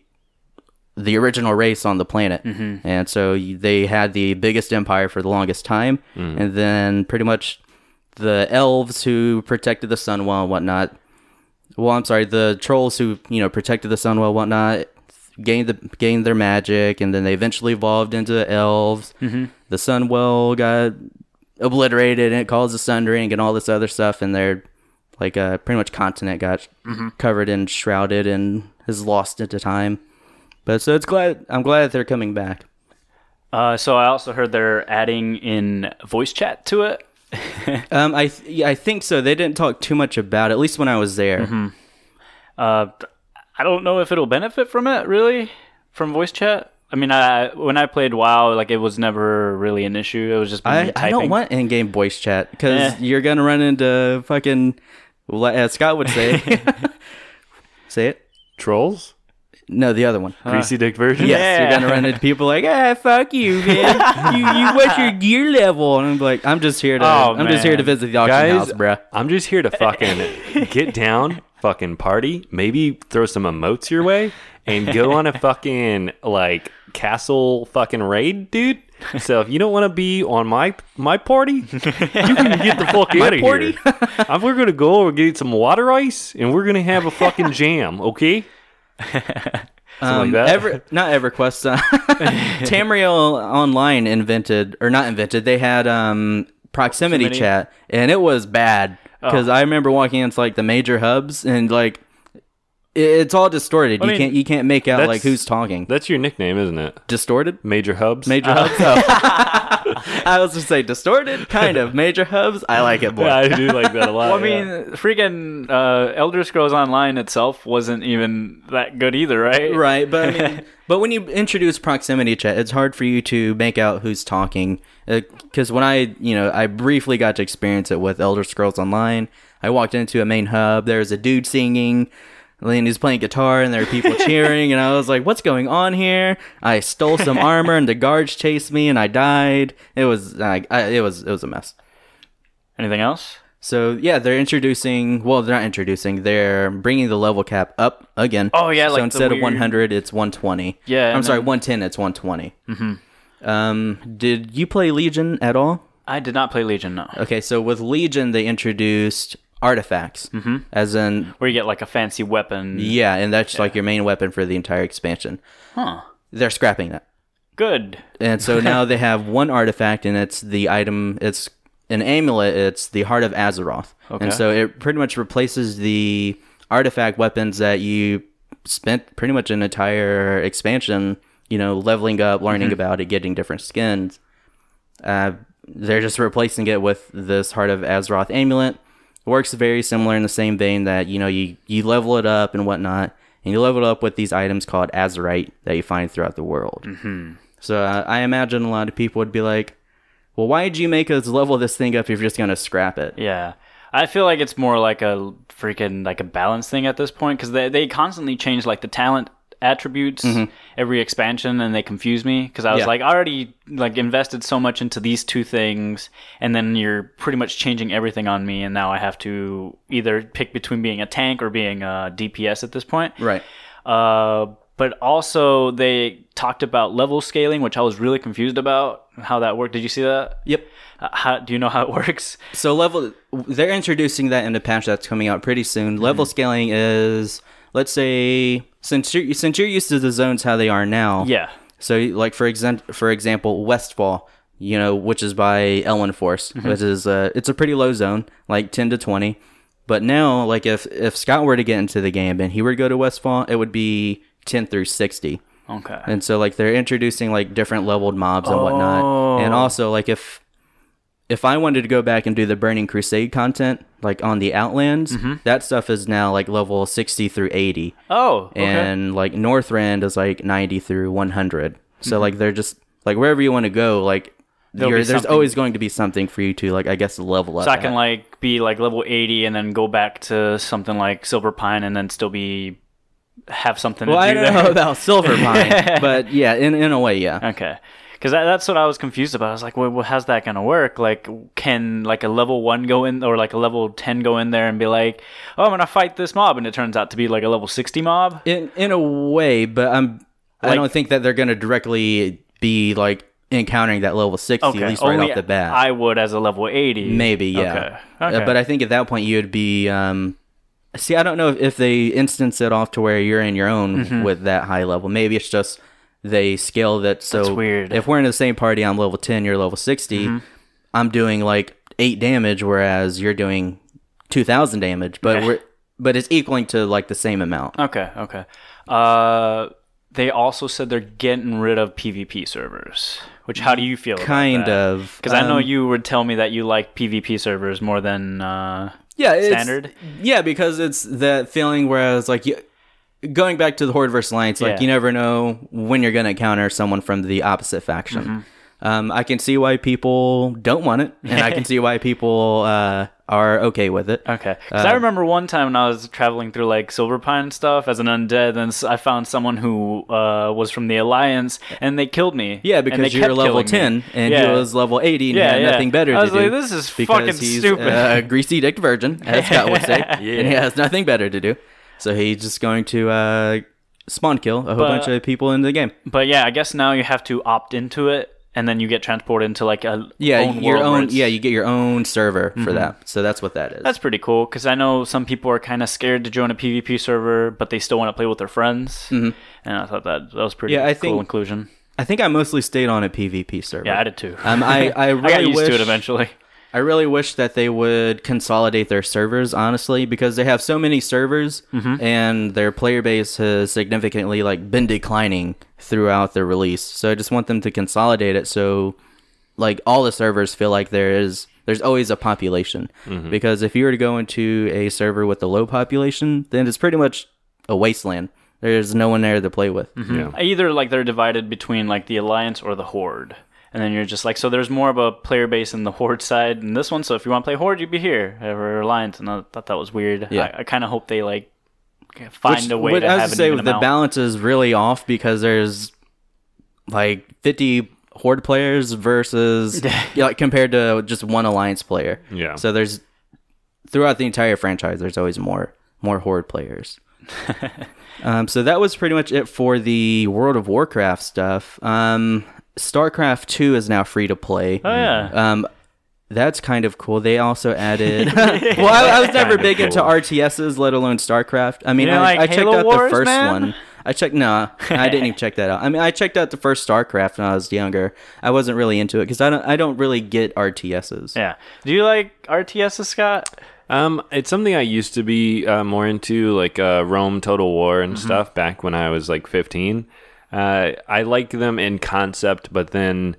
the original race on the planet, Mm-hmm. and so you- they had the biggest empire for the longest time, and then pretty much the elves who protected the Sunwell and whatnot. Well, I'm sorry, the trolls who you know protected the Sunwell and whatnot gained the gained their magic, and then they eventually evolved into elves. Mm-hmm. The Sunwell got obliterated, and it caused the Sundering and all this other stuff, and their like uh, pretty much continent got covered and shrouded and is lost into time. But so it's glad I'm glad that they're coming back. Uh, so I also heard they're adding in voice chat to it. Um, I th- yeah, I think so. They didn't talk too much about it, at least when I was there. Uh, I don't know if it'll benefit from it really, from voice chat. I mean, I, when I played WoW, like it was never really an issue. It was just me I, typing. I don't want in-game voice chat because Eh. you're gonna run into fucking, well, as Scott would say. Say it. Trolls? No, the other one. Greasy dick version? Yes, Yeah. you're gonna run into people like, ah, fuck you, man. you, you, what's your gear level? And I'm like, I'm just here to, Oh, I'm just here to man. visit the auction Guys, house, bruh. I'm just here to fucking get down, fucking party, maybe throw some emotes your way, and go on a fucking, like, castle fucking raid, dude. So if you don't want to be on my my party, you can get the fuck out of party? here. Uh, We're going to go and get some water ice, and we're going to have a fucking jam, okay? Um, like that? Ever, not EverQuest. Uh, Tamriel Online invented, or not invented. They had um, proximity, Proximity? chat, and it was bad because Oh. I remember walking into like the major hubs, and like it, it's all distorted. I you mean, can't you can't make out that's- like who's talking. That's your nickname, isn't it? Distorted. Major Hubs? Major hubs. Oh. I was just say distorted, kind of. Major hubs. I like it more. Yeah, I do like that a lot. Well, I yeah. mean, freaking uh, Elder Scrolls Online itself wasn't even that good either, right? Right, but I mean, but when you introduce proximity chat, it's hard for you to make out who's talking. Because when I, you know, I briefly got to experience it with Elder Scrolls Online. I walked into a main hub. There's a dude singing, and he's playing guitar, and there are people cheering, and I was like, "What's going on here?" I stole some armor, and the guards chased me, and I died. It was, I, I, it was, it was a mess. Anything else? So yeah, they're introducing. Well, they're not introducing. They're bringing the level cap up again. Oh, yeah, So like the instead of weird- one hundred, it's one twenty. Yeah, I'm and sorry, then- one ten. It's one twenty. Mm-hmm. Um, did you play Legion at all? I did not play Legion, no. Okay, so with Legion, they introduced artifacts, mm-hmm. as in Where you get like a fancy weapon. yeah, and that's like your main weapon for the entire expansion. Huh. They're scrapping that, Good. and so now they have one artifact, and it's the item. It's an amulet. It's the Heart of Azeroth, Okay. and so it pretty much replaces the artifact weapons that you spent pretty much an entire expansion, you know, leveling up, learning about it, getting different skins. Uh, they're just replacing it with this Heart of Azeroth amulet. Works very similar in the same vein that, you know, you, you level it up and whatnot, and you level it up with these items called Azerite that you find throughout the world. Mm-hmm. So uh, I imagine a lot of people would be like, well, why did you make us level this thing up if you're just going to scrap it? Yeah. I feel like it's more like a freaking like a balance thing at this point because they, they constantly change like the talent attributes every expansion and they confuse me because I was Yeah. like I already like invested so much into these two things and then you're pretty much changing everything on me and now I have to either pick between being a tank or being a D P S at this point. Right. Uh, but also they talked about level scaling, which I was really confused about how that worked. Did you see that? Yep. Uh, how do you know how it works? So level, they're introducing that in a patch that's coming out pretty soon. Level scaling is, let's say, since you're since you're used to the zones how they are now. Yeah. So like for example, for example, Westfall, you know, which is by Ellen Force, which is uh, it's a pretty low zone, like ten to twenty. But now, like if if Scott were to get into the game and he were to go to Westfall, it would be ten through sixty. Okay. And so like they're introducing like different leveled mobs and whatnot. And also like if if I wanted to go back and do the Burning Crusade content, like on the Outlands, that stuff is now like level sixty through eighty. Oh, okay. And like Northrend is like ninety through one hundred. So like they're just like wherever you want to go, like There'll you're, be there's something- always going to be something for you to like I guess level up. so I can at. like be like level eighty and then go back to something like Silver Pine and then still be have something Well, to I do don't there. know about Silver Pine, but yeah, in in a way, yeah. Okay. Because that, that's what I was confused about. I was like, well, well, how's that going to work? Like, can like a level one go in or like a level ten go in there and be like, oh, I'm going to fight this mob. And it turns out to be like a level sixty mob? In in a way, but I'm I Like- don't think that they're going to directly be like encountering that level sixty at least right Only off the bat. I would as a level eighty. Maybe, yeah. Okay. Uh, Okay. but I think at that point you'd be. Um, see, I don't know if, if they instance it off to where you're in your own with that high level. Maybe it's just they scale that. So That's weird. If we're in the same party, I'm level ten, you're level sixty. I'm doing like eight damage, whereas you're doing two thousand damage. But Okay. we're but it's equaling to like the same amount. Okay, okay. Uh, they also said they're getting rid of PvP servers. Which, how do you feel about Kind that? of. Because I know Um, you would tell me that you like PvP servers more than... Uh, yeah, it's, standard? Yeah, because it's that feeling whereas like you, going back to the Horde versus Alliance, like Yeah. you never know when you're going to encounter someone from the opposite faction. Mm-hmm. Um, I can see why people don't want it, and I can see why people uh, are okay with it. Okay. Because I remember one time when I was traveling through like Silverpine and stuff as an undead, and s- I found someone who uh, was from the Alliance, and they killed me. Yeah, And they because you're kept level killing ten, me. and Yeah. he was level eighty, and Yeah, he had yeah. nothing better I was to like, do. this is because fucking he's stupid. a greasy dick virgin, as Scott would say, and he Yeah. has nothing better to do. So he's just going to uh, spawn kill a whole But- bunch of people in the game. But yeah, I guess now you have to opt into it, and then you get transported into like a Yeah, own your world where own. it's- Yeah, you get your own server for that. So that's what that is. That's pretty cool because I know some people are kind of scared to join a PvP server, but they still want to play with their friends. Mm-hmm. And I thought that that was pretty Yeah, I cool think- inclusion. I think I mostly stayed on a PvP server. Yeah, I did too. Um, I I really I got used wish to it eventually. I really wish that they would consolidate their servers, honestly, because they have so many servers Mm-hmm. and their player base has significantly like been declining throughout the release. So I just want them to consolidate it so like all the servers feel like there is there's always a population. Mm-hmm. Because if you were to go into a server with a low population, then it's pretty much a wasteland. There's no one there to play with. Yeah. Either like they're divided between like the Alliance or the Horde. And then you're just like, so there's more of a player base in the Horde side than this one. So if you want to play Horde, you'd be here. Or Alliance. And I thought that was weird. Yeah. I, I kind of hope they like find Which- a way what to I was have to an say, even the amount. balance is really off because there's like fifty Horde players versus yeah, like, compared to just one Alliance player. Yeah. So there's throughout the entire franchise, there's always more more Horde players. um, so that was pretty much it for the World of Warcraft stuff. Um, StarCraft two is now free to play. Oh, yeah. Um, that's kind of cool. They also added. well, I, I was never Kinda big into cool. R T Ss, let alone StarCraft. I mean, You didn't I, like I checked Halo out the Wars, first man? one. I checked. No, I didn't even check that out. I mean, I checked out the first StarCraft when I was younger. I wasn't really into it because I don't. I don't really get R T Ss. Yeah. Do you like R T Ss, Scott? Um, it's something I used to be uh, more into, like uh, Rome Total War and Mm-hmm. stuff back when I was like fifteen. Uh, I like them in concept, but then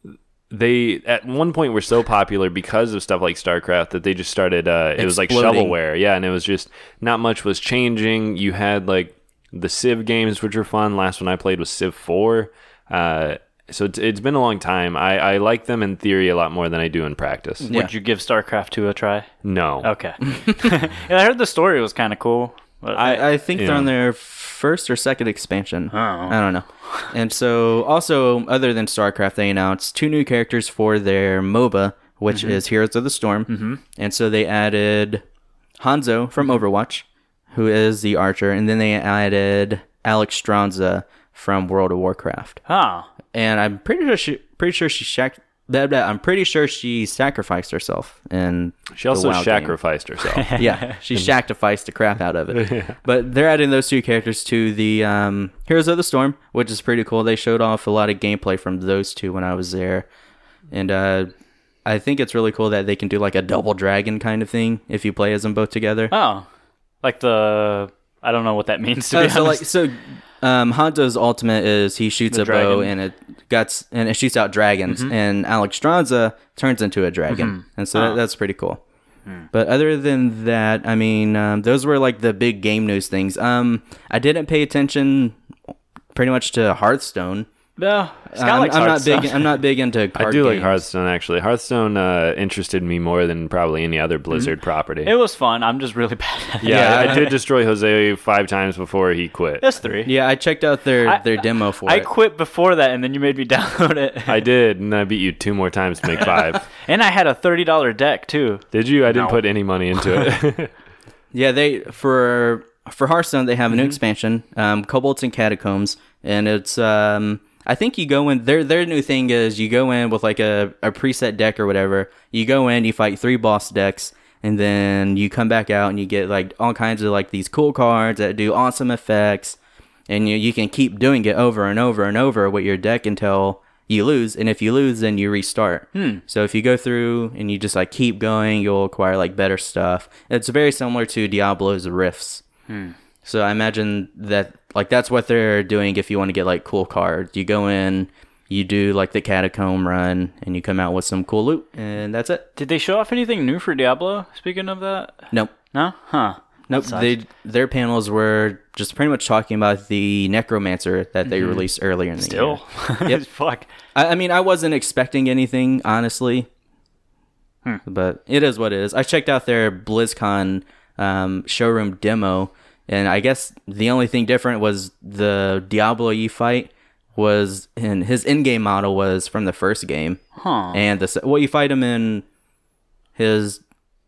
they at one point were so popular because of stuff like StarCraft that they just started. Uh, it was like Exploding. shovelware, yeah, and it was just not much was changing. You had like the Civ games, which were fun. Last one I played was Civ four. Uh, so it's, it's been a long time. I, I like them in theory a lot more than I do in practice. Yeah. Would you give StarCraft two a try? No. Okay. yeah, I heard the story was kind of cool. But I, I think they're Yeah. on their first or second expansion. Oh. I don't know. And so, also, other than StarCraft, they announced two new characters for their MOBA, which is Heroes of the Storm. Mm-hmm. And so they added Hanzo from Overwatch, who is the archer, and then they added Alex Stronza from World of Warcraft. huh. And I'm pretty sure she, pretty sure she shac- blah, blah, I'm pretty sure she sacrificed herself in She also the WoW game. sacrificed herself. Yeah, she sacrificed the crap out of it. But they're adding those two characters to the um, Heroes of the Storm, which is pretty cool. They showed off a lot of gameplay from those two when I was there. And uh, I think it's really cool that they can do like a double dragon kind of thing if you play as them both together. Oh. Like the... I don't know what that means, to be Uh, so like honest. so um Hanzo's ultimate is he shoots The a bow dragon. and it guts and it shoots out dragons, and Alex Stronza turns into a dragon. And so that, that's pretty cool. But other than that, I mean, um, those were like the big game news things. Um I didn't pay attention pretty much to Hearthstone. No, Scott I'm, likes I'm not Hearthstone. big I'm not big into card I do like games. Hearthstone, actually. Hearthstone uh, interested me more than probably any other Blizzard property. It was fun. I'm just really bad at it. yeah, Yeah. I did destroy Jose five times before he quit. It's three. Yeah, I checked out their I- their demo for I it. quit before that, and then you made me download it. I did, and I beat you two more times to make five. And I had a thirty dollars deck, too. Did you? I didn't No. put any money into it. Yeah, they for for Hearthstone they have a new Mm-hmm. expansion, um, Kobolds and Catacombs, and it's um, I think you go in. Their their new thing is you go in with like a, a preset deck or whatever. You go in, you fight three boss decks, and then you come back out and you get like all kinds of like these cool cards that do awesome effects, and you you can keep doing it over and over and over with your deck until you lose, and if you lose, then you restart. Hmm. So if you go through and you just like keep going, you'll acquire like better stuff. It's very similar to Diablo's Rifts. Hmm. So I imagine that like that's what they're doing if you want to get like cool cards. You go in, you do like the catacomb run, and you come out with some cool loot, and that's it. Did they show off anything new for Diablo, speaking of that? Nope. No? Huh. Nope. sucks. They their panels were just pretty much talking about the Necromancer that they released earlier in the Still, year. Yep. fuck. I, I mean, I wasn't expecting anything, honestly. Hmm. But it is what it is. I checked out their BlizzCon um, showroom demo, and I guess the only thing different was the Diablo E fight was in his in-game model was from the first game, Huh. and the se- well, you fight him in his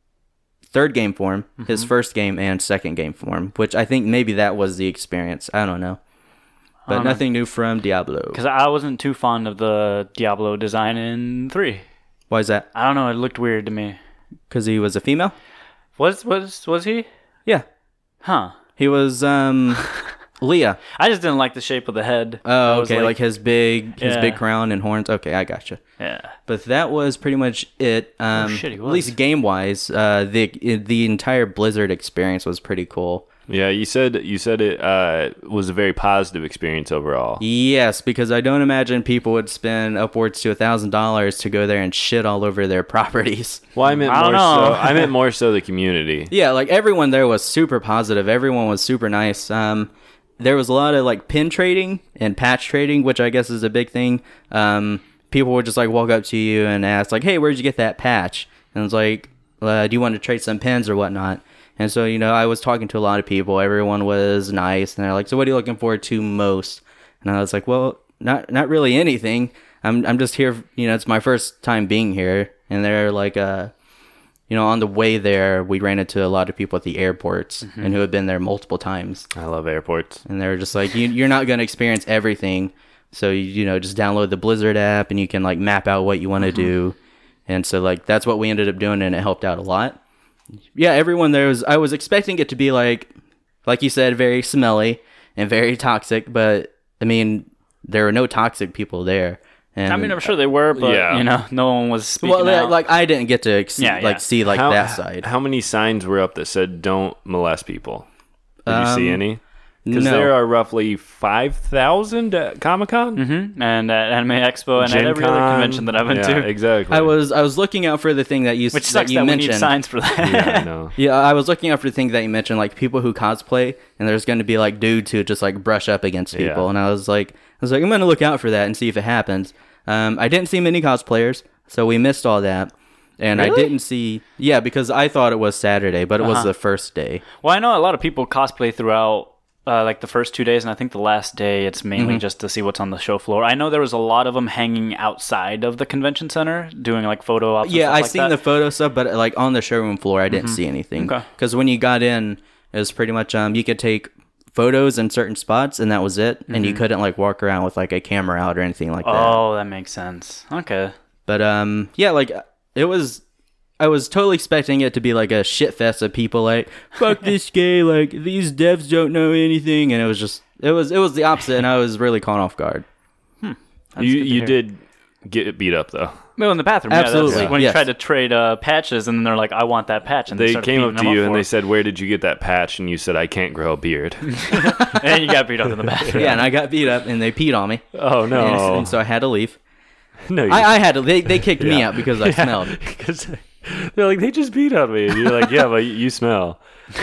third game form, his first game, and second game form, which I think maybe that was the experience. I don't know. But don't know. nothing new from Diablo. Because I wasn't too fond of the Diablo design in three. Why is that? I don't know. It looked weird to me. Because he was a female? Was was was he? Yeah. Huh. He was um Leah. I just didn't like the shape of the head. I Oh, was okay, like, his big his Yeah. big crown and horns. Okay, I gotcha. yeah. But that was pretty much it. Um, Oh, shit, he At was. least game wise, uh, the the entire Blizzard experience was pretty cool. Yeah, you said you said it uh, was a very positive experience overall. Yes, because I don't imagine people would spend upwards to a thousand dollars to go there and shit all over their properties. Well, I meant I more don't so. know. I meant more so the community. Yeah, like everyone there was super positive. Everyone was super nice. Um, there was a lot of like pin trading and patch trading, which I guess is a big thing. Um, people would just like walk up to you and ask like, "Hey, where'd you get that patch?" And it's like, uh, "Do you want to trade some pins or whatnot?" And so, you know, I was talking to a lot of people. Everyone was nice, and they're like, "So, what are you looking forward to most?" And I was like, "Well, not not really anything. I'm I'm just here. You know, it's my first time being here." And they're like, uh. You know, on the way there, we ran into a lot of people at the airports and who had been there multiple times. I love airports. And they were just like, you, you're not going to experience everything. So, you, you know, just download the Blizzard app and you can, like, map out what you want to do. And so, like, that's what we ended up doing, and it helped out a lot. Yeah, everyone there was, I was expecting it to be, like, like you said, very smelly and very toxic. But, I mean, there were no toxic people there. And I mean, I'm sure they were, but Yeah. you know, no one was speaking well, out. like, I didn't get to ex- Yeah, like yeah. see, like, how, that side. How many signs were up that said "Don't molest people"? Did you see Um, any? Because no. there are roughly five thousand at Comic Con, hmm and at Anime Expo and at every other convention that I've been yeah, to. Exactly. I was I was looking out for the thing that you Which that sucks you that we mentioned. need signs for that. Yeah, I know. Yeah, I was looking out for the thing that you mentioned, like people who cosplay, and there's going to be like dudes who just like brush up against people, Yeah. and I was like, I was like, I'm going to look out for that and see if it happens. Um, I didn't see many cosplayers, so we missed all that, and I Really? didn't see, yeah, because I thought it was Saturday, but it was Uh-huh. the first day. Well, I know a lot of people cosplay throughout, uh, like the first two days, and I think the last day it's mainly Mm-hmm. just to see what's on the show floor. I know there was a lot of them hanging outside of the convention center doing like photo ops. and Yeah, stuff I like seen that. the photo stuff, but like on the showroom floor, I didn't see anything. Okay. Because when you got in, it was pretty much um you could take photos in certain spots, and that was it, and you couldn't like walk around with like a camera out or anything like that. Oh, that makes sense. Okay. But um, yeah, like it was. I was totally expecting it to be like a shit fest of people like fuck this gay, like these devs don't know anything, and it was just it was it was the opposite, and I was really caught off guard. You good to you hear. did get beat up though. Well, in the bathroom, Absolutely, Yeah, that's when you yes. tried to trade uh, patches, and then they're like, "I want that patch," and They started came beating up to them you and for they it. said, "Where did you get that patch?" And you said, "I can't grow a beard." and you got beat up in the bathroom. Yeah, and I got beat up, and they peed on me, Oh and, no! and so I had to leave. no, you, I, I had to. They they kicked me Yeah. out because I smelled. because they're like they just beat on me. And you're like, yeah, but you smell.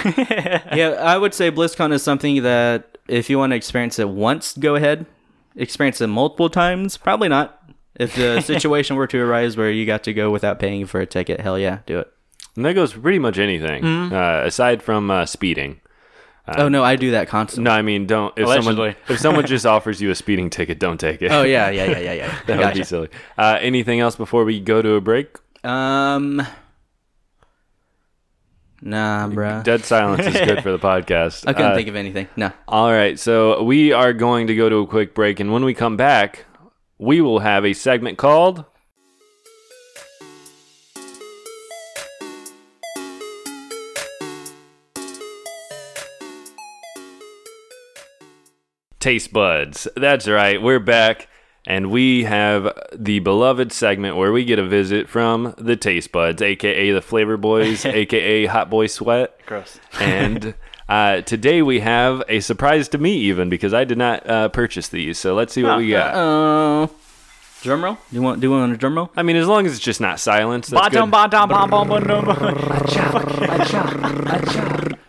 Yeah, I would say BlizzCon is something that if you want to experience it once, go ahead. Experience it multiple times, probably not. If the situation were to arise where you got to go without paying for a ticket, hell yeah, do it. And that goes for pretty much anything, Mm-hmm. uh, aside from uh, speeding. oh no, I do that constantly. No, I mean, don't. If someone Allegedly. if someone just offers you a speeding ticket, don't take it. Oh yeah, yeah, yeah, yeah, yeah. that would be Gotcha. silly. Uh, anything else before we go to a break? Um, nah, bruh. Dead silence is good for the podcast. I couldn't Uh, think of anything. No. All right, so we are going to go to a quick break, and when we come back, we will have a segment called Taste Buds. That's right, we're back, and we have the beloved segment where we get a visit from the Taste Buds, aka the Flavor Boys, aka Hot Boy Sweat. Gross. And uh, today we have a surprise to me, even because I did not uh, purchase these. So let's see what we got. Uh, drum roll. Do you want? Do you want a drum roll? I mean, as long as it's just not silence. That's Ba-dum, good. ba-dum, ba-bum, ba-dum.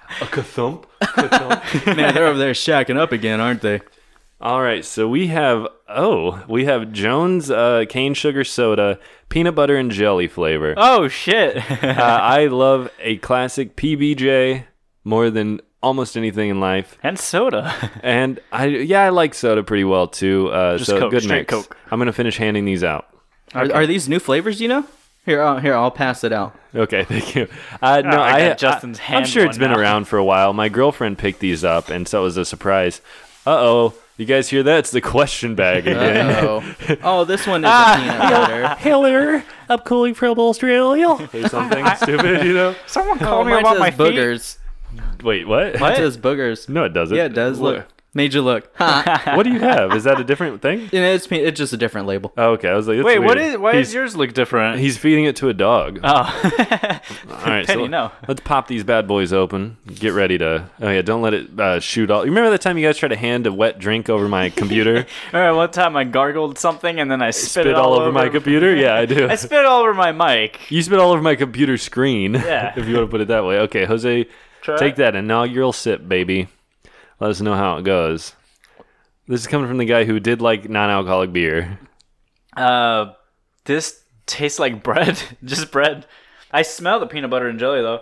A kathump. Kathump. Man, they're over there shacking up again, aren't they? All right, so we have oh, we have Jones uh, cane sugar soda, peanut butter and jelly flavor. Oh shit! uh, I love a classic P B J more than almost anything in life, And soda. and I yeah I like soda pretty well too. Uh, Just so Coke, good straight mix. Coke. I'm gonna finish handing these out. Are, are these new flavors? Do you know? Here, uh, here, I'll pass it out. Okay, thank you. Uh, no, Oh, I I, got Justin's I, hand I'm sure it's one been now. around for a while. My girlfriend picked these up, and so it was a surprise. Uh oh, you guys hear that? It's the question bag again. Uh-oh. Oh, this one is a peanut butter. Hello, I'm calling from Australia. Or something stupid, you know? Someone Oh, called me mine about says my feet. boogers. Wait, what? Mine says boogers. No, it doesn't. Yeah, it does. What? Look. Made you look. Ha. What do you have? Is that a different thing? You know, it's, pe- it's just a different label. Oh, okay, I was like, it's Wait, what weird. is? Why he's, does yours look different? He's feeding it to a dog. Oh, All right, Penny, so no. let's pop these bad boys open. Get ready to. Oh yeah, don't let it uh, shoot all. You remember that time you guys tried to hand a wet drink over my computer? All right, one time I gargled something and then I spit, Spit it all all over my computer? Yeah, I do. I spit all over my mic. You spit all over my computer screen. Yeah. if you want to put it that way. Okay, Jose, Try take it. that inaugural sip, baby. Let us know how it goes. This is coming from the guy who did like non-alcoholic beer. Uh, this tastes like bread. Just bread. I smell the peanut butter and jelly though.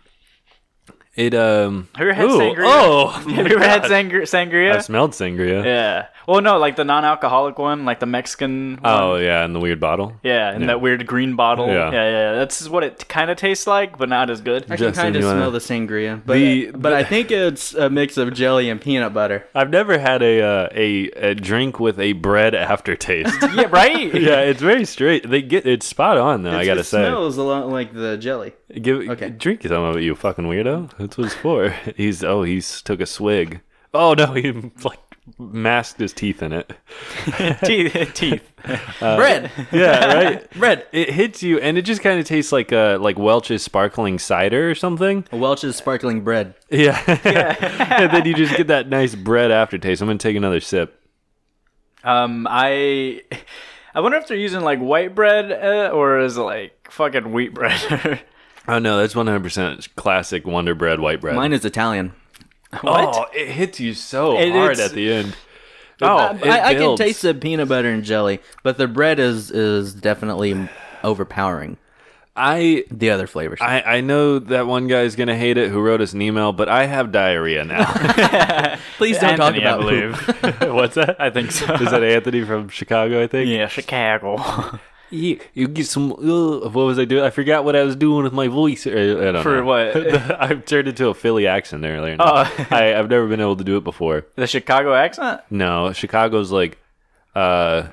It um. Have you ever had ooh, sangria? Oh, Have you ever had sangria? sangria? I've smelled sangria. Yeah. Well, no, like the non-alcoholic one, like the Mexican one. Oh yeah, in the weird bottle. Yeah, in Yeah. that weird green bottle. Yeah. Yeah, yeah, yeah. That's what it kind of tastes like, but not as good. I can Justin, kind of you wanna- smell the sangria, but The- but I think it's a mix of jelly and peanut butter. I've never had a uh, a a drink with a bread aftertaste. Yeah, right? yeah, it's very straight. They get it's spot on though. I It's- gotta it say. smells a lot like the jelly. Give Okay. drink some of it, you fucking weirdo. That's what it's for. He's oh he's took a swig. Oh no, he like masked his teeth in it. teeth. teeth. Bread, Yeah, right. bread. It hits you, and it just kind of tastes like uh like Welch's sparkling cider or something. Welch's sparkling bread. Yeah, and then you just get that nice bread aftertaste. I'm gonna take another sip. Um, I, I wonder if they're using like white bread uh, or is it like fucking wheat bread? Oh no, that's one hundred percent classic Wonder Bread white bread. Mine is Italian. What? Oh, it hits you so It- hard it's- at the end. Oh, Uh, It I, I can builds. taste the peanut butter and jelly, but the bread is is definitely overpowering I the other flavors. I, I know that one guy's gonna hate it who wrote us an email, but I have diarrhea now. Please don't Anthony, talk about I poop. believe. What's that? I think so. Is that Anthony from Chicago? I think. Yeah, Chicago. You, you get some. Uh, what was I doing? I forgot what I was doing with my voice. Uh, I don't For know. what? I've turned into a Philly accent earlier. No, Oh. I, I've never been able to do it before. The Chicago accent? No, Chicago's like. Uh,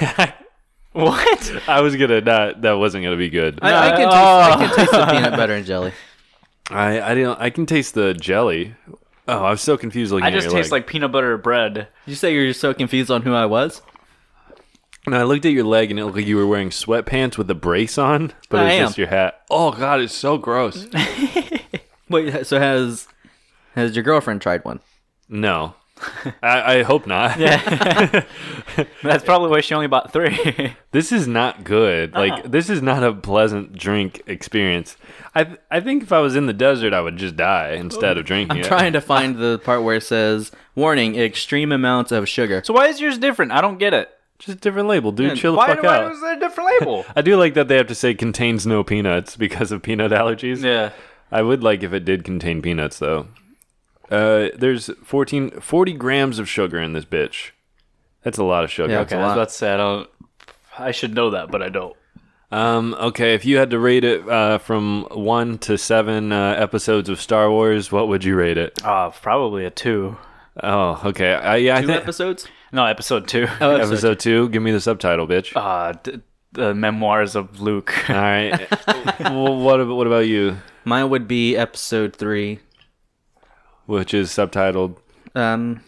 What? I was gonna not. That wasn't gonna be good. I, I can taste, I can taste the peanut butter and jelly. I I didn't. I can taste the jelly. Oh, I was so confused looking I at just your taste leg. like peanut butter bread. Did you say you're so confused on who I was? And I looked at your leg and it looked like you were wearing sweatpants with a brace on, but it was I am. just your hat. Oh god, it's so gross. Wait, so has has your girlfriend tried one? No, I, I hope not. Yeah. That's probably why she only bought three. This is not good. Like Uh-huh. this is not a pleasant drink experience. I th- I think if I was in the desert, I would just die instead of drinking I'm it. trying to find the part where it says "Warning: Extreme amounts of sugar." So why is yours different? I don't get it. Just a different label, dude. Yeah, Chill the Why, fuck why out. was there a different label? I do like that they have to say contains no peanuts because of peanut allergies. Yeah. I would like if it did contain peanuts, though. Uh, there's fourteen, forty grams of sugar in this bitch. That's a lot of sugar. Yeah, Okay, a I was lot. about to say I don't. I should know that, but I don't. Um, okay, if you had to rate it uh, from one to seven uh, episodes of Star Wars, what would you rate it? Uh, probably a two. Oh, okay. I, yeah, I Two think episodes. No, episode two. Oh, episode. episode two. Give me the subtitle, bitch. Uh, d- the memoirs of Luke. All right. well, what about, what about you? Mine would be episode three. Which is subtitled. Um,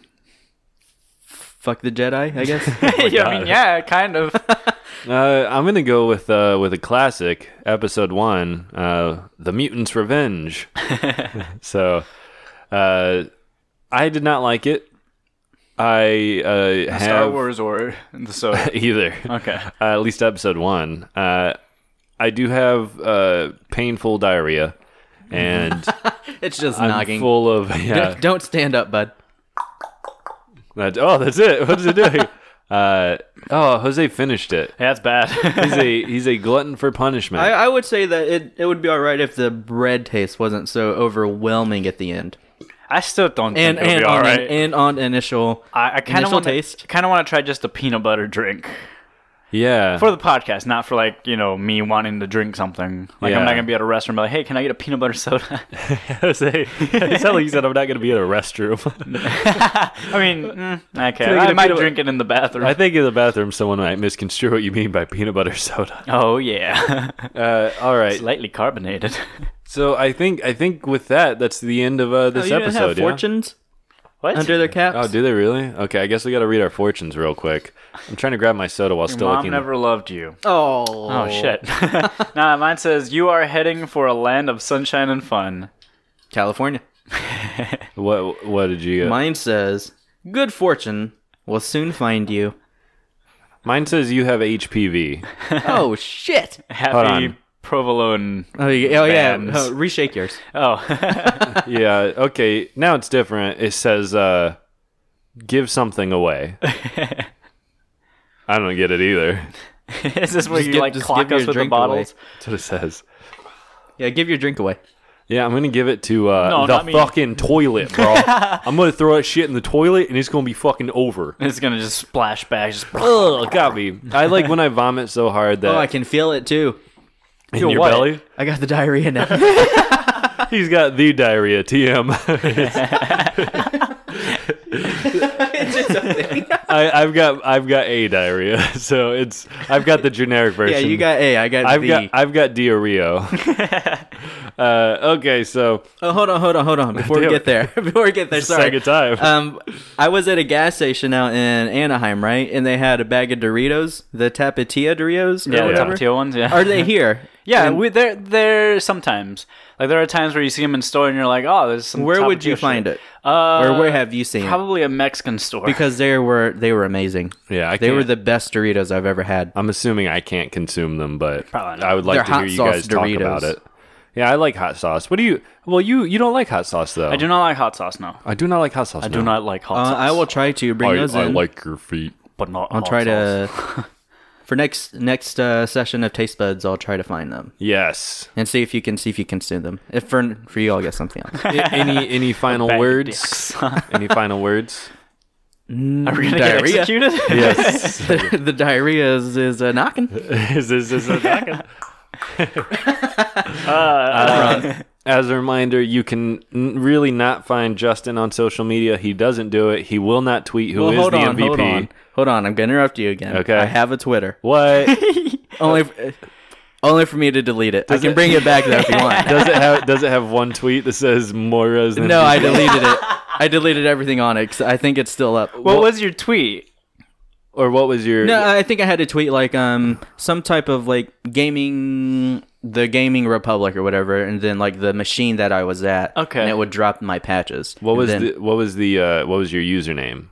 fuck the Jedi, I guess. yeah, I mean, yeah, kind of. Uh, I'm gonna go with uh, with a classic, episode one, uh, "The Mutants' Revenge." so, uh, I did not like it. I uh, have Star Wars or the soda. either. Okay. Uh, at least episode one. Uh, I do have uh, painful diarrhea, and It's just I'm knocking. full of yeah. Don't stand up, bud. That's, oh, that's it. What is it doing? Uh, oh, Jose finished it. Yeah, that's bad. He's a he's a glutton for punishment. I, I would say that it, it would be all right if the bread taste wasn't so overwhelming at the end. I still don't And think it'll and be all on, right. and on initial I, I kind of initial want taste. kind of want to try just a peanut butter drink yeah. for the podcast, not for like you know me wanting to drink something. Like Yeah. I'm not gonna be at a restaurant and be like, hey, can I get a peanut butter soda? Jose, it sounded like you said I'm not going to be in a restroom. I mean, mm, okay, Can I get I, a might peanut- drink it in the bathroom. I think in the bathroom someone might misconstrue what you mean by peanut butter soda. oh yeah, Uh, all right. slightly carbonated. So I think I think with that, that's the end of uh, this Oh, you didn't episode. have yeah? fortunes What? under their caps. Oh, do they really? Okay, I guess we got to read our fortunes real quick. I'm trying to grab my soda while Your still mom looking. never loved you. Oh, Oh shit. Nah, mine says you are heading for a land of sunshine and fun. California. What What did you get? Mine says, "Good fortune will soon find you." Mine says you have H P V. Oh shit! Happy on. provolone. Oh, yeah, oh yeah. Bands. Oh, reshake yours. Oh, Yeah. Okay. Now it's different. It says, uh, "Give something away." I don't get it either. is this where Just you give- like just clock give your us with the drink bottles? That's what it says. Yeah, give your drink away. Yeah, I'm gonna give it to uh, No, the not me. fucking toilet, bro. I'm gonna throw that shit in the toilet, and it's gonna be fucking over. It's gonna just splash back. Just Ugh, got me. I like when I vomit so hard that Oh, I can feel it too. in Feel your what? belly. I got the diarrhea now. He's got the diarrhea. T M. I, I've got I've got a diarrhea, so it's I've got the generic version. Yeah, you got A. I got I've B. got I've got diarrhea. uh, okay, so Oh, hold on, hold on, hold on. Before we Damn. get there, before we get there, sorry. second time. Um, I was at a gas station out in Anaheim, right? And they had a bag of Doritos, the Tapatio Doritos, or yeah, the whatever. Tapatio ones. Yeah. Are they here? Yeah, And we, they're they're sometimes like there are times where you see them in store and you're like, oh, there's some. where would Tapatio you shit. find it, Uh, or where have you seen it? Probably a Mexican store. Because they were they were amazing. yeah, I They can't, were the best Doritos I've ever had. I'm assuming I can't consume them, but Probably not. I would like They're to hear hot you sauce guys talk Doritos. about it. Yeah, I like hot sauce. What do you? Well, you you don't like hot sauce though. I do not like hot sauce. No, I do not like hot sauce. I do not like hot Uh, sauce. I will try to bring those in. like your feet. but not. I'll hot try sauce. to for next next uh, session of Taste Buds. I'll try to find them Yes. and see if you can see if you can consume them. If for for you, I'll get something else. A- any any final Bag of words? dicks. Any final words? Are we gonna get Diarrhea. executed? Yes. the, the diarrhea is, is uh, knocking. is this is a Uh, As a reminder, you can n- really not find Justin on social media. He doesn't do it. He will not tweet who is well, hold the on, M V P. hold on, hold on. I'm gonna interrupt you again. Okay. I have a Twitter. What Only, f- only for me to delete it. I can it- bring it back though if you want. does it have? Does it have one tweet that says Moira's? No, I deleted it. I deleted everything on it 'cause I think it's still up. what was your tweet? Or what was your? No, I think I had to tweet like um some type of like gaming, the Gaming Republic or whatever, and then like the machine that I was at. Okay. And it would drop my patches. What And was then- the? What was the? Uh, what was your username?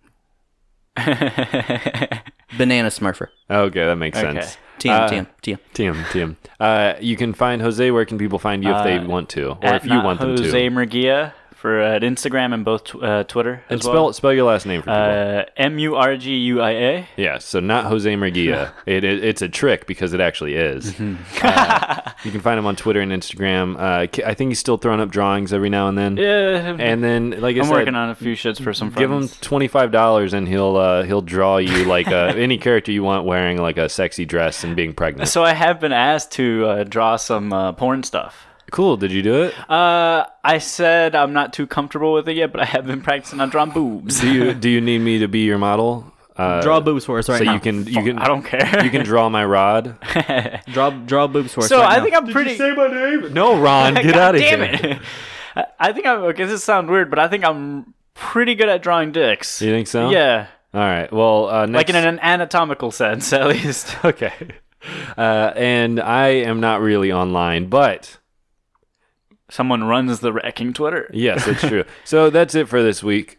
Banana Smurfer? Okay, that makes Okay. sense. T M Uh, T M T M. T M T M. Uh, you can find Jose. Where can people find you if they Uh, want to, or At if you not want them Jose to? Murguia for uh, Instagram and both tw- uh, Twitter And as spell well. spell your last name for people. Uh, M U R G U I A. Yeah, so not Jose Murguia. it, it it's a trick because it actually is. Mm-hmm. uh, you can find him on Twitter and Instagram. Uh, K- I think he's still throwing up drawings every now and then. Yeah, And then, like I I'm said, working on a few shits for some friends. give him twenty five dollars and he'll uh, he'll draw you like uh, any character you want wearing like a sexy dress and being pregnant. So I have been asked to uh, draw some uh, porn stuff. Cool. Did you do it? Uh, I said I'm not too comfortable with it yet, but I have been practicing on drawing boobs. Do you do you need me to be your model? Uh, Draw boobs for us right so now. you can you can I don't care. you can draw my rod. draw draw boobs for us. So right I now. think I'm pretty. my name? No, Ron, get God out of damn here. it! I- I think I'm. Okay, this sounds weird, but I think I'm pretty good at drawing dicks. You think so? Yeah, All right. Well, uh, next... like in an anatomical sense, at least. Okay. Uh, and I am not really online, but Someone runs the wrecking Twitter. yes, it's true. So that's it for this week.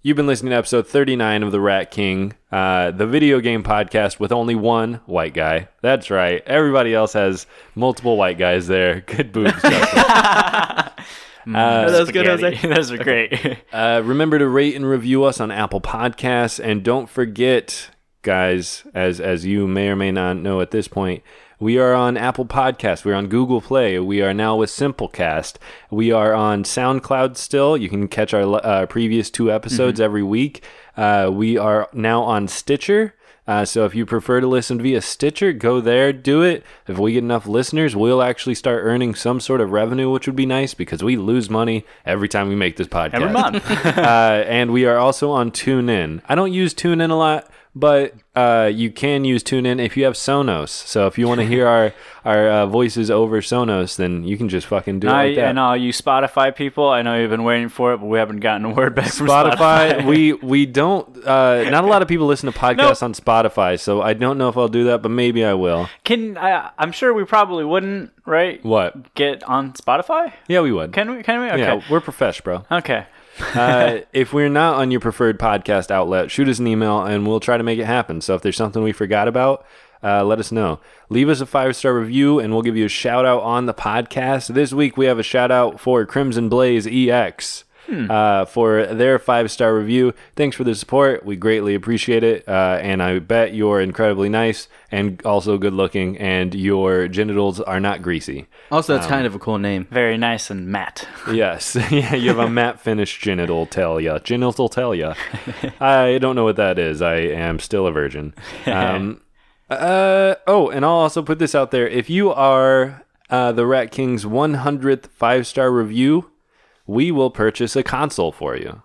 You've been listening to episode thirty-nine of The Rat King, uh, the video game podcast with only one white guy. That's right. Everybody else has multiple white guys there. Good boobs, Justin. Uh, that was good, spaghetti. Jose. Those are great. Uh, remember to rate and review us on Apple Podcasts, and don't forget, guys, as as you may or may not know at this point, we are on Apple Podcasts. We're on Google Play. We are now with Simplecast. We are on SoundCloud still. You can catch our uh, previous two episodes mm-hmm. every week. Uh, we are now on Stitcher. Uh, so if you prefer to listen via Stitcher, go there, do it. If we get enough listeners, we'll actually start earning some sort of revenue, which would be nice because we lose money every time we make this podcast. Every month. uh, and we are also on TuneIn. I don't use TuneIn a lot, but uh, you can use TuneIn if you have Sonos. So if you want to hear our our uh, voices over Sonos, then you can just fucking do it I, like that. And all you Spotify people, I know you've been waiting for it, but we haven't gotten a word back from Spotify, Spotify. we we don't. Uh, not a lot of people listen to podcasts nope. on Spotify, so I don't know if I'll do that, but maybe I will. Can I? I'm sure we probably wouldn't, right? What? Get on Spotify? Yeah, we would. Can we? Can we? Okay. Yeah, we're profesh, bro. Okay. uh, if we're not on your preferred podcast outlet, shoot us an email and we'll try to make it happen. So if there's something we forgot about, uh, let us know. Leave us a five-star review and we'll give you a shout out on the podcast. This week we have a shout out for Crimson Blaze E X. Hmm. Uh, for their five-star review. Thanks for the support. We greatly appreciate it. Uh, and I bet you're incredibly nice and also good-looking, and your genitals are not greasy. Also, that's um, kind of a cool name. Very nice and matte. Yes. Yeah, you have a matte finish genital talia. Genital talia. I don't know what that is. I am still a virgin. Um, uh, oh, and I'll also put this out there. If you are uh, the Rat King's one hundredth five-star review, we will purchase a console for you.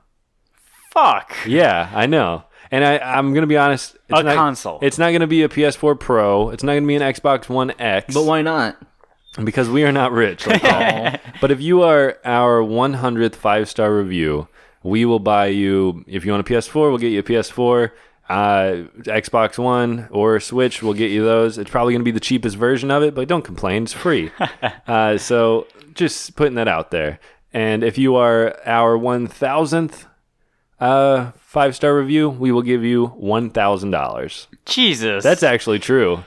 Fuck. Yeah, I know. And I, I'm going to be honest. It's a not, console. It's not going to be a P S four Pro. It's not going to be an Xbox One X. But why not? Because we are not rich. Like that. But if you are our one hundredth five-star review, we will buy you, if you want a P S four, we'll get you a P S four. Uh, Xbox One or Switch, we'll get you those. It's probably going to be the cheapest version of it, but don't complain. It's free. uh, so just putting that out there. And if you are our one thousandth uh, five-star review, we will give you one thousand dollars. Jesus. That's actually true.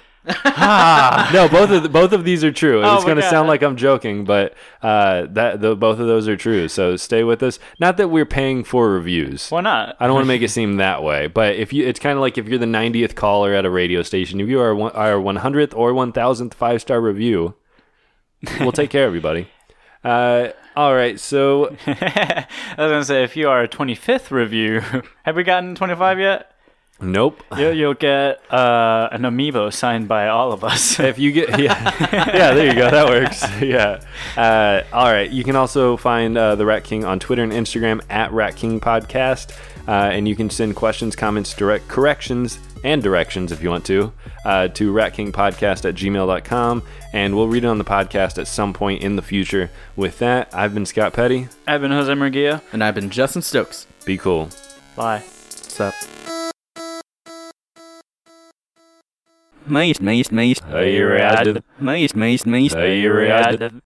No, both of the, both of these are true. Oh it's going to God. sound like I'm joking, but uh, that the, both of those are true. So stay with us. Not that we're paying for reviews. Why not? I don't want to make it seem that way, but if you, it's kind of like if you're the ninetieth caller at a radio station. If you are one, our one hundredth or one thousandth five-star review, we'll take care of you, buddy. Uh, all right, so I was gonna say, if you are a twenty-fifth review, have we gotten twenty-five yet? Nope. You'll, you'll get uh, an amiibo signed by all of us. If you get, yeah, yeah, there you go. That works. Yeah. Uh, all right. You can also find uh, the Rat King on Twitter and Instagram at Rat King Podcast, uh, and you can send questions, comments, direct corrections, and directions if you want to uh, to ratkingpodcast at gmail dot com, and we'll read it on the podcast at some point in the future. With that, I've been Scott Petty. I've been Jose Murguia. And I've been Justin Stokes. Be cool. Bye. What's up? Mais, mais, mais. Are you ready? Mais, mais, mais. Are you ready?